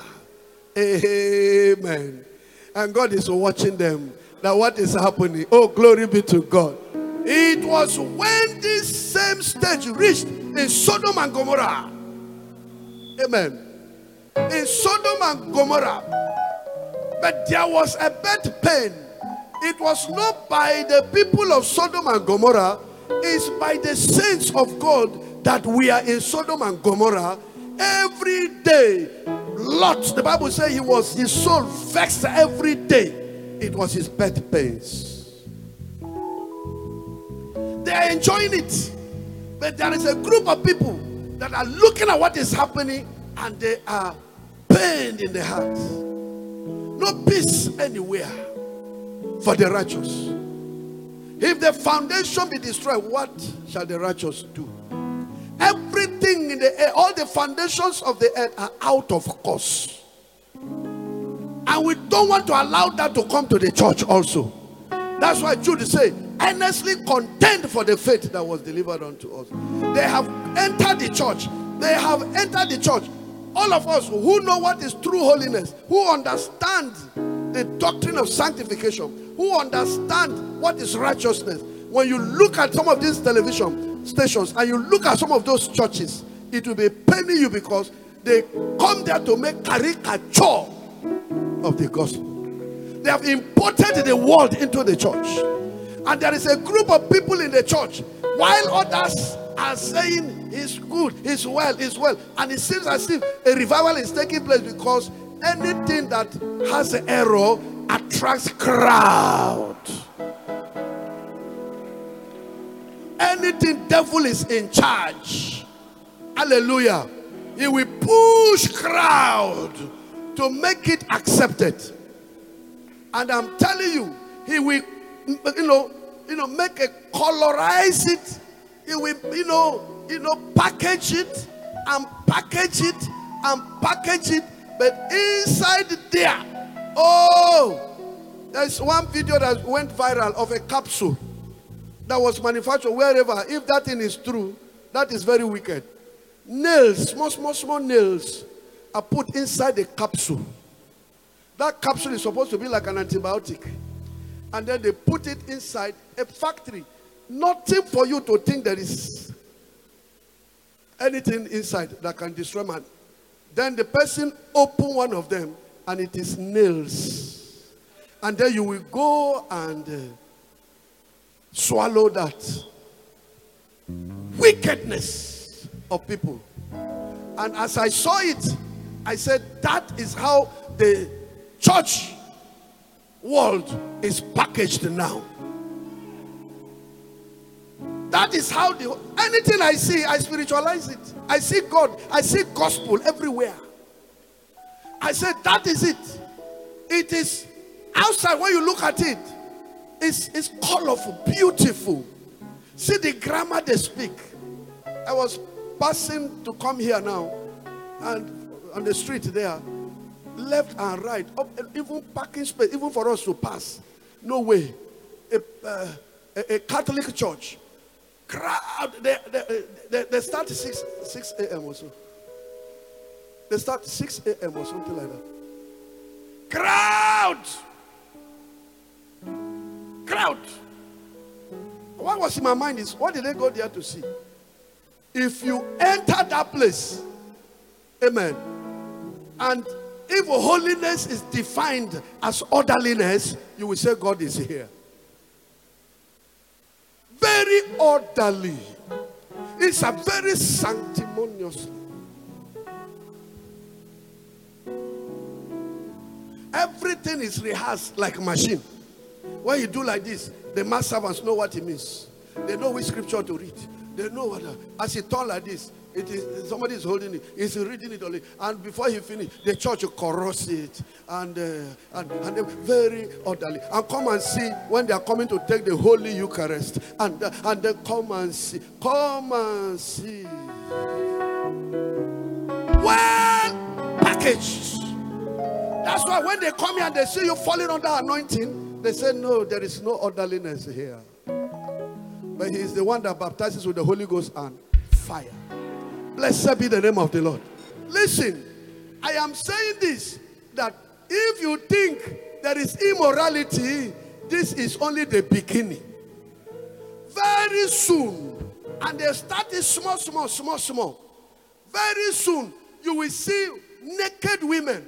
Amen. And God is watching them. Now what is happening? Oh, glory be to God. It was when this same stage reached in Sodom and Gomorrah. Amen. In Sodom and Gomorrah. But there was a birth pain. It was not by the people of Sodom and Gomorrah. It's by the saints of God that we are in Sodom and Gomorrah. Every day, Lot, the Bible says he was, his soul vexed every day. It was his birth pains. They are enjoying it. But there is a group of people that are looking at what is happening and they are pained in the heart. No peace anywhere for the righteous. If the foundation be destroyed, what shall the righteous do? Everything in the air, all the foundations of the earth are out of course. And we don't want to allow that to come to the church also. That's why Jude say, earnestly contend for the faith that was delivered unto us. They have entered the church. They have entered the church. All of us who know what is true holiness, who understand the doctrine of sanctification, who understand what is righteousness. When you look at some of these television stations and you look at some of those churches, it will be paining you because they come there to make caricature of the gospel. They have imported the world into the church. And there is a group of people in the church, while others are saying he's good, he's well, he's well. And it seems as if a revival is taking place because anything that has an error attracts crowd. Anything devil is in charge, hallelujah, he will push crowd to make it accepted. And I'm telling you, he will, you know, you know, make a colorize it. He will, you know, you know, package it and package it and package it. But inside there, oh, there's one video that went viral of a capsule that was manufactured wherever. If that thing is true, that is very wicked. Nails, small, small, small nails are put inside the capsule. That capsule is supposed to be like an antibiotic. And then they put it inside a factory. Nothing for you to think there is anything inside that can destroy man. Then the person open one of them and it is nails. And then you will go and uh, swallow that. Wickedness of people. And as I saw it, I said that is how the church world is packaged now. That is how the anything I see, I spiritualize it. I see God, I see gospel everywhere. I said that is it. It is outside. When you look at it, it's, it's colorful, beautiful. See the grammar they speak. I was passing to come here now, and on the street there, left and right, up, even parking space, even for us to pass. No way. A, uh, a, a Catholic church. Crowd. They, they, they, they start at six a m or so. They start six a m or something like that. Crowd. Crowd. What was in my mind is, what did they go there to see? If you enter that place, amen, and if holiness is defined as orderliness, you will say God is here. Very orderly. It's a very sanctimonious. Everything is rehearsed like a machine. When you do like this, the mass servants know what it means. They know which scripture to read. They know what. As he turn like this, it is somebody is holding it. He's reading it only, and before he finish, the church corrodes it, and uh, and and they're very orderly. And come and see when they are coming to take the Holy Eucharist, and uh, and then come and see, come and see. Well packaged. That's why when they come here and they see you falling under anointing, they say no, there is no orderliness here. But he is the one that baptizes with the Holy Ghost and fire. Blessed be the name of the Lord. Listen, I am saying this, that if you think there is immorality, this is only the beginning. Very soon, and they started small, small, small, small. Very soon, you will see naked women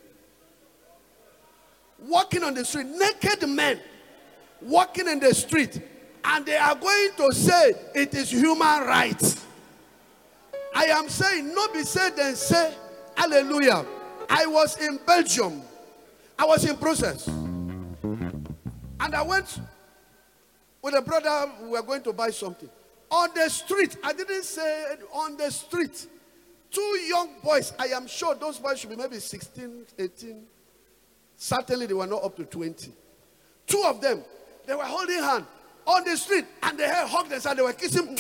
walking on the street, naked men walking in the street, and they are going to say it is human rights. I am saying, not be said and say, hallelujah. I was in Belgium. I was in process. And I went with a brother, we were going to buy something. On the street, I didn't say on the street, two young boys, I am sure those boys should be maybe sixteen, eighteen. Certainly they were not up to twenty. Two of them, they were holding hands on the street, and they had hugged themselves, they were kissing.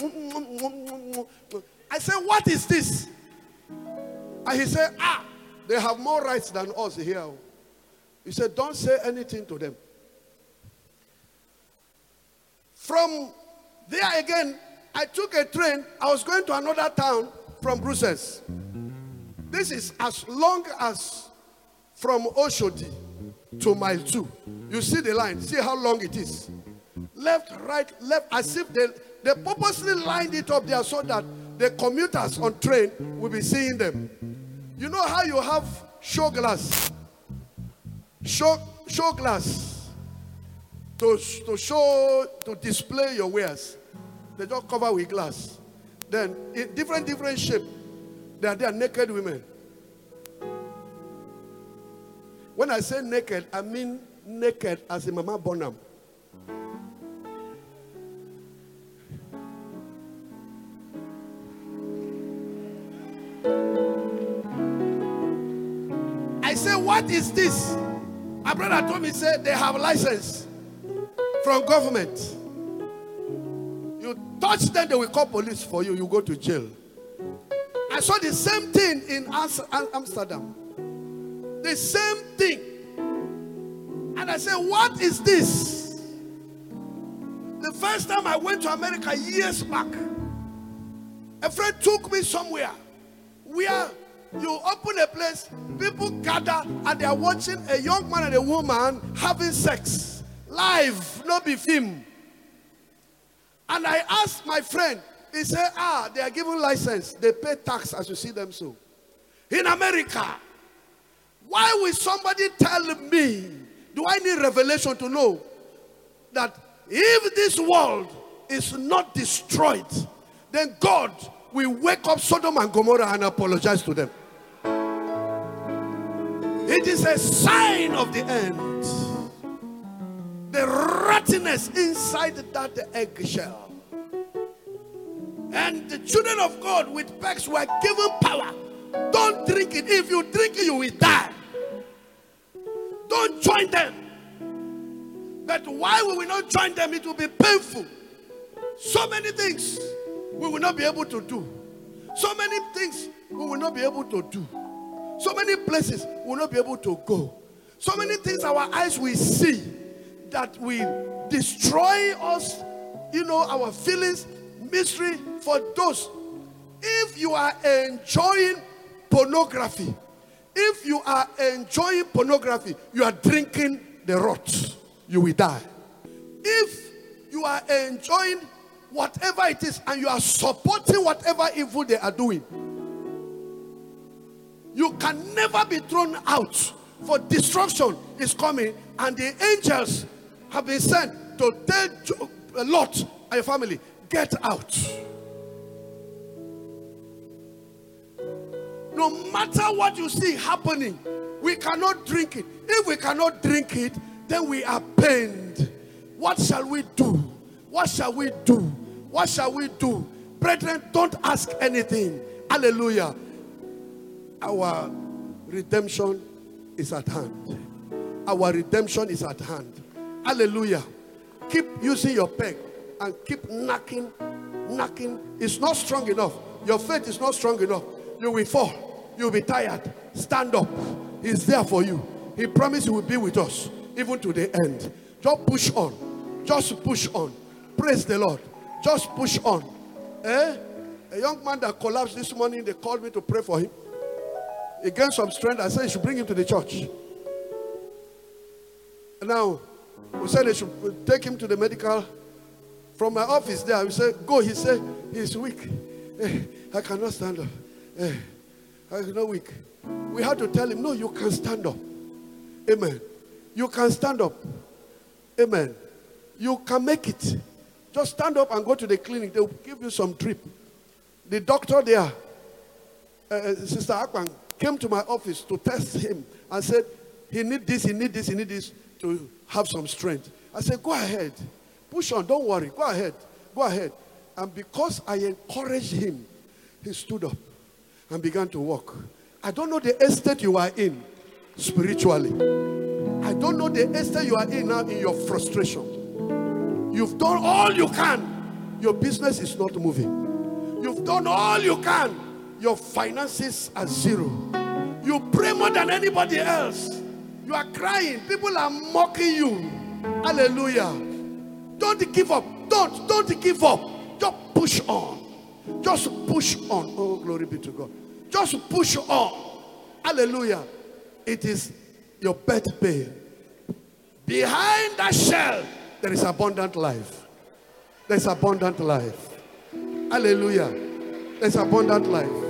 I said, what is this? And he said, ah, they have more rights than us here. He said, don't say anything to them. From there again, I took a train. I was going to another town from Brussels. This is as long as from Oshodi to mile two. You see the line. See how long it is. Left, right, left, as if they, they purposely lined it up there so that the commuters on train will be seeing them. You know how you have show glass? Show, show glass to, to show, to display your wares. They just cover with glass. Then, in different, different shape, they are there naked women. When I say naked, I mean naked as a Mama Bonham. I say, what is this? My brother told me, say, they have license from government. You touch them, they will call police for you. You go to jail. I saw the same thing in Amsterdam. The same thing. And I said, what is this? The first time I went to America years back, a friend took me somewhere where you open a place, people gather, and they are watching a young man and a woman having sex. Live, not be film. And I asked my friend, he said, ah, they are given license. They pay tax as you see them so. In America, why will somebody tell me, do I need revelation to know that if this world is not destroyed, then God will wake up Sodom and Gomorrah and apologize to them. It is a sign of the end. The rottenness inside that eggshell. And the children of God with pegs were given power. Don't drink it. If you drink it, you will die. Don't join them. But why we will not join them? It will be painful. So many things we will not be able to do. So many things we will not be able to do. So many places we will not be able to go. So many things our eyes will see that will destroy us, you know, our feelings, mystery for those. If you are enjoying pornography, if you are enjoying pornography, you are drinking the rot, you will die. If you are enjoying whatever it is and you are supporting whatever evil they are doing, you can never be thrown out, for destruction is coming, and the angels have been sent to tell Lot and your family, get out. No matter what you see happening, we cannot drink it. If we cannot drink it, then we are pained. What shall we do? What shall we do? What shall we do? Brethren, don't ask anything. Hallelujah. Our redemption is at hand. Our redemption is at hand. Hallelujah. Keep using your peg and keep knocking, knocking. It's not strong enough. Your faith is not strong enough. You will fall. You will be tired. Stand up. He's there for you. He promised he will be with us even to the end. Just push on. Just push on. Praise the Lord. Just push on. Eh? A young man that collapsed this morning, they called me to pray for him. He gained some strength. I said, you should bring him to the church. Now, we said they should take him to the medical. From my office there, we said, go. He said, he's weak. Eh, I cannot stand up. Eh, I'm not weak. We had to tell him, no, you can stand up. Amen. You can stand up. Amen. You can make it. Just stand up and go to the clinic. They'll give you some drip. The doctor there, uh, Sister Akwan, came to my office to test him and said, he need this, he need this, he need this to have some strength. I said, go ahead. Push on, don't worry. Go ahead. Go ahead. And because I encouraged him, he stood up and began to walk. I don't know the estate you are in spiritually. I don't know the estate you are in now in your frustration. You've done all you can. Your business is not moving. You've done all you can. Your finances are zero. You pray more than anybody else. You are crying. People are mocking you. Hallelujah. Don't give up. Don't. Don't give up. Just push on. Just push on. Oh, glory be to God. Just push on. Hallelujah. It is your birthday. Behind that shell, there is abundant life. There is abundant life. Hallelujah. There is abundant life.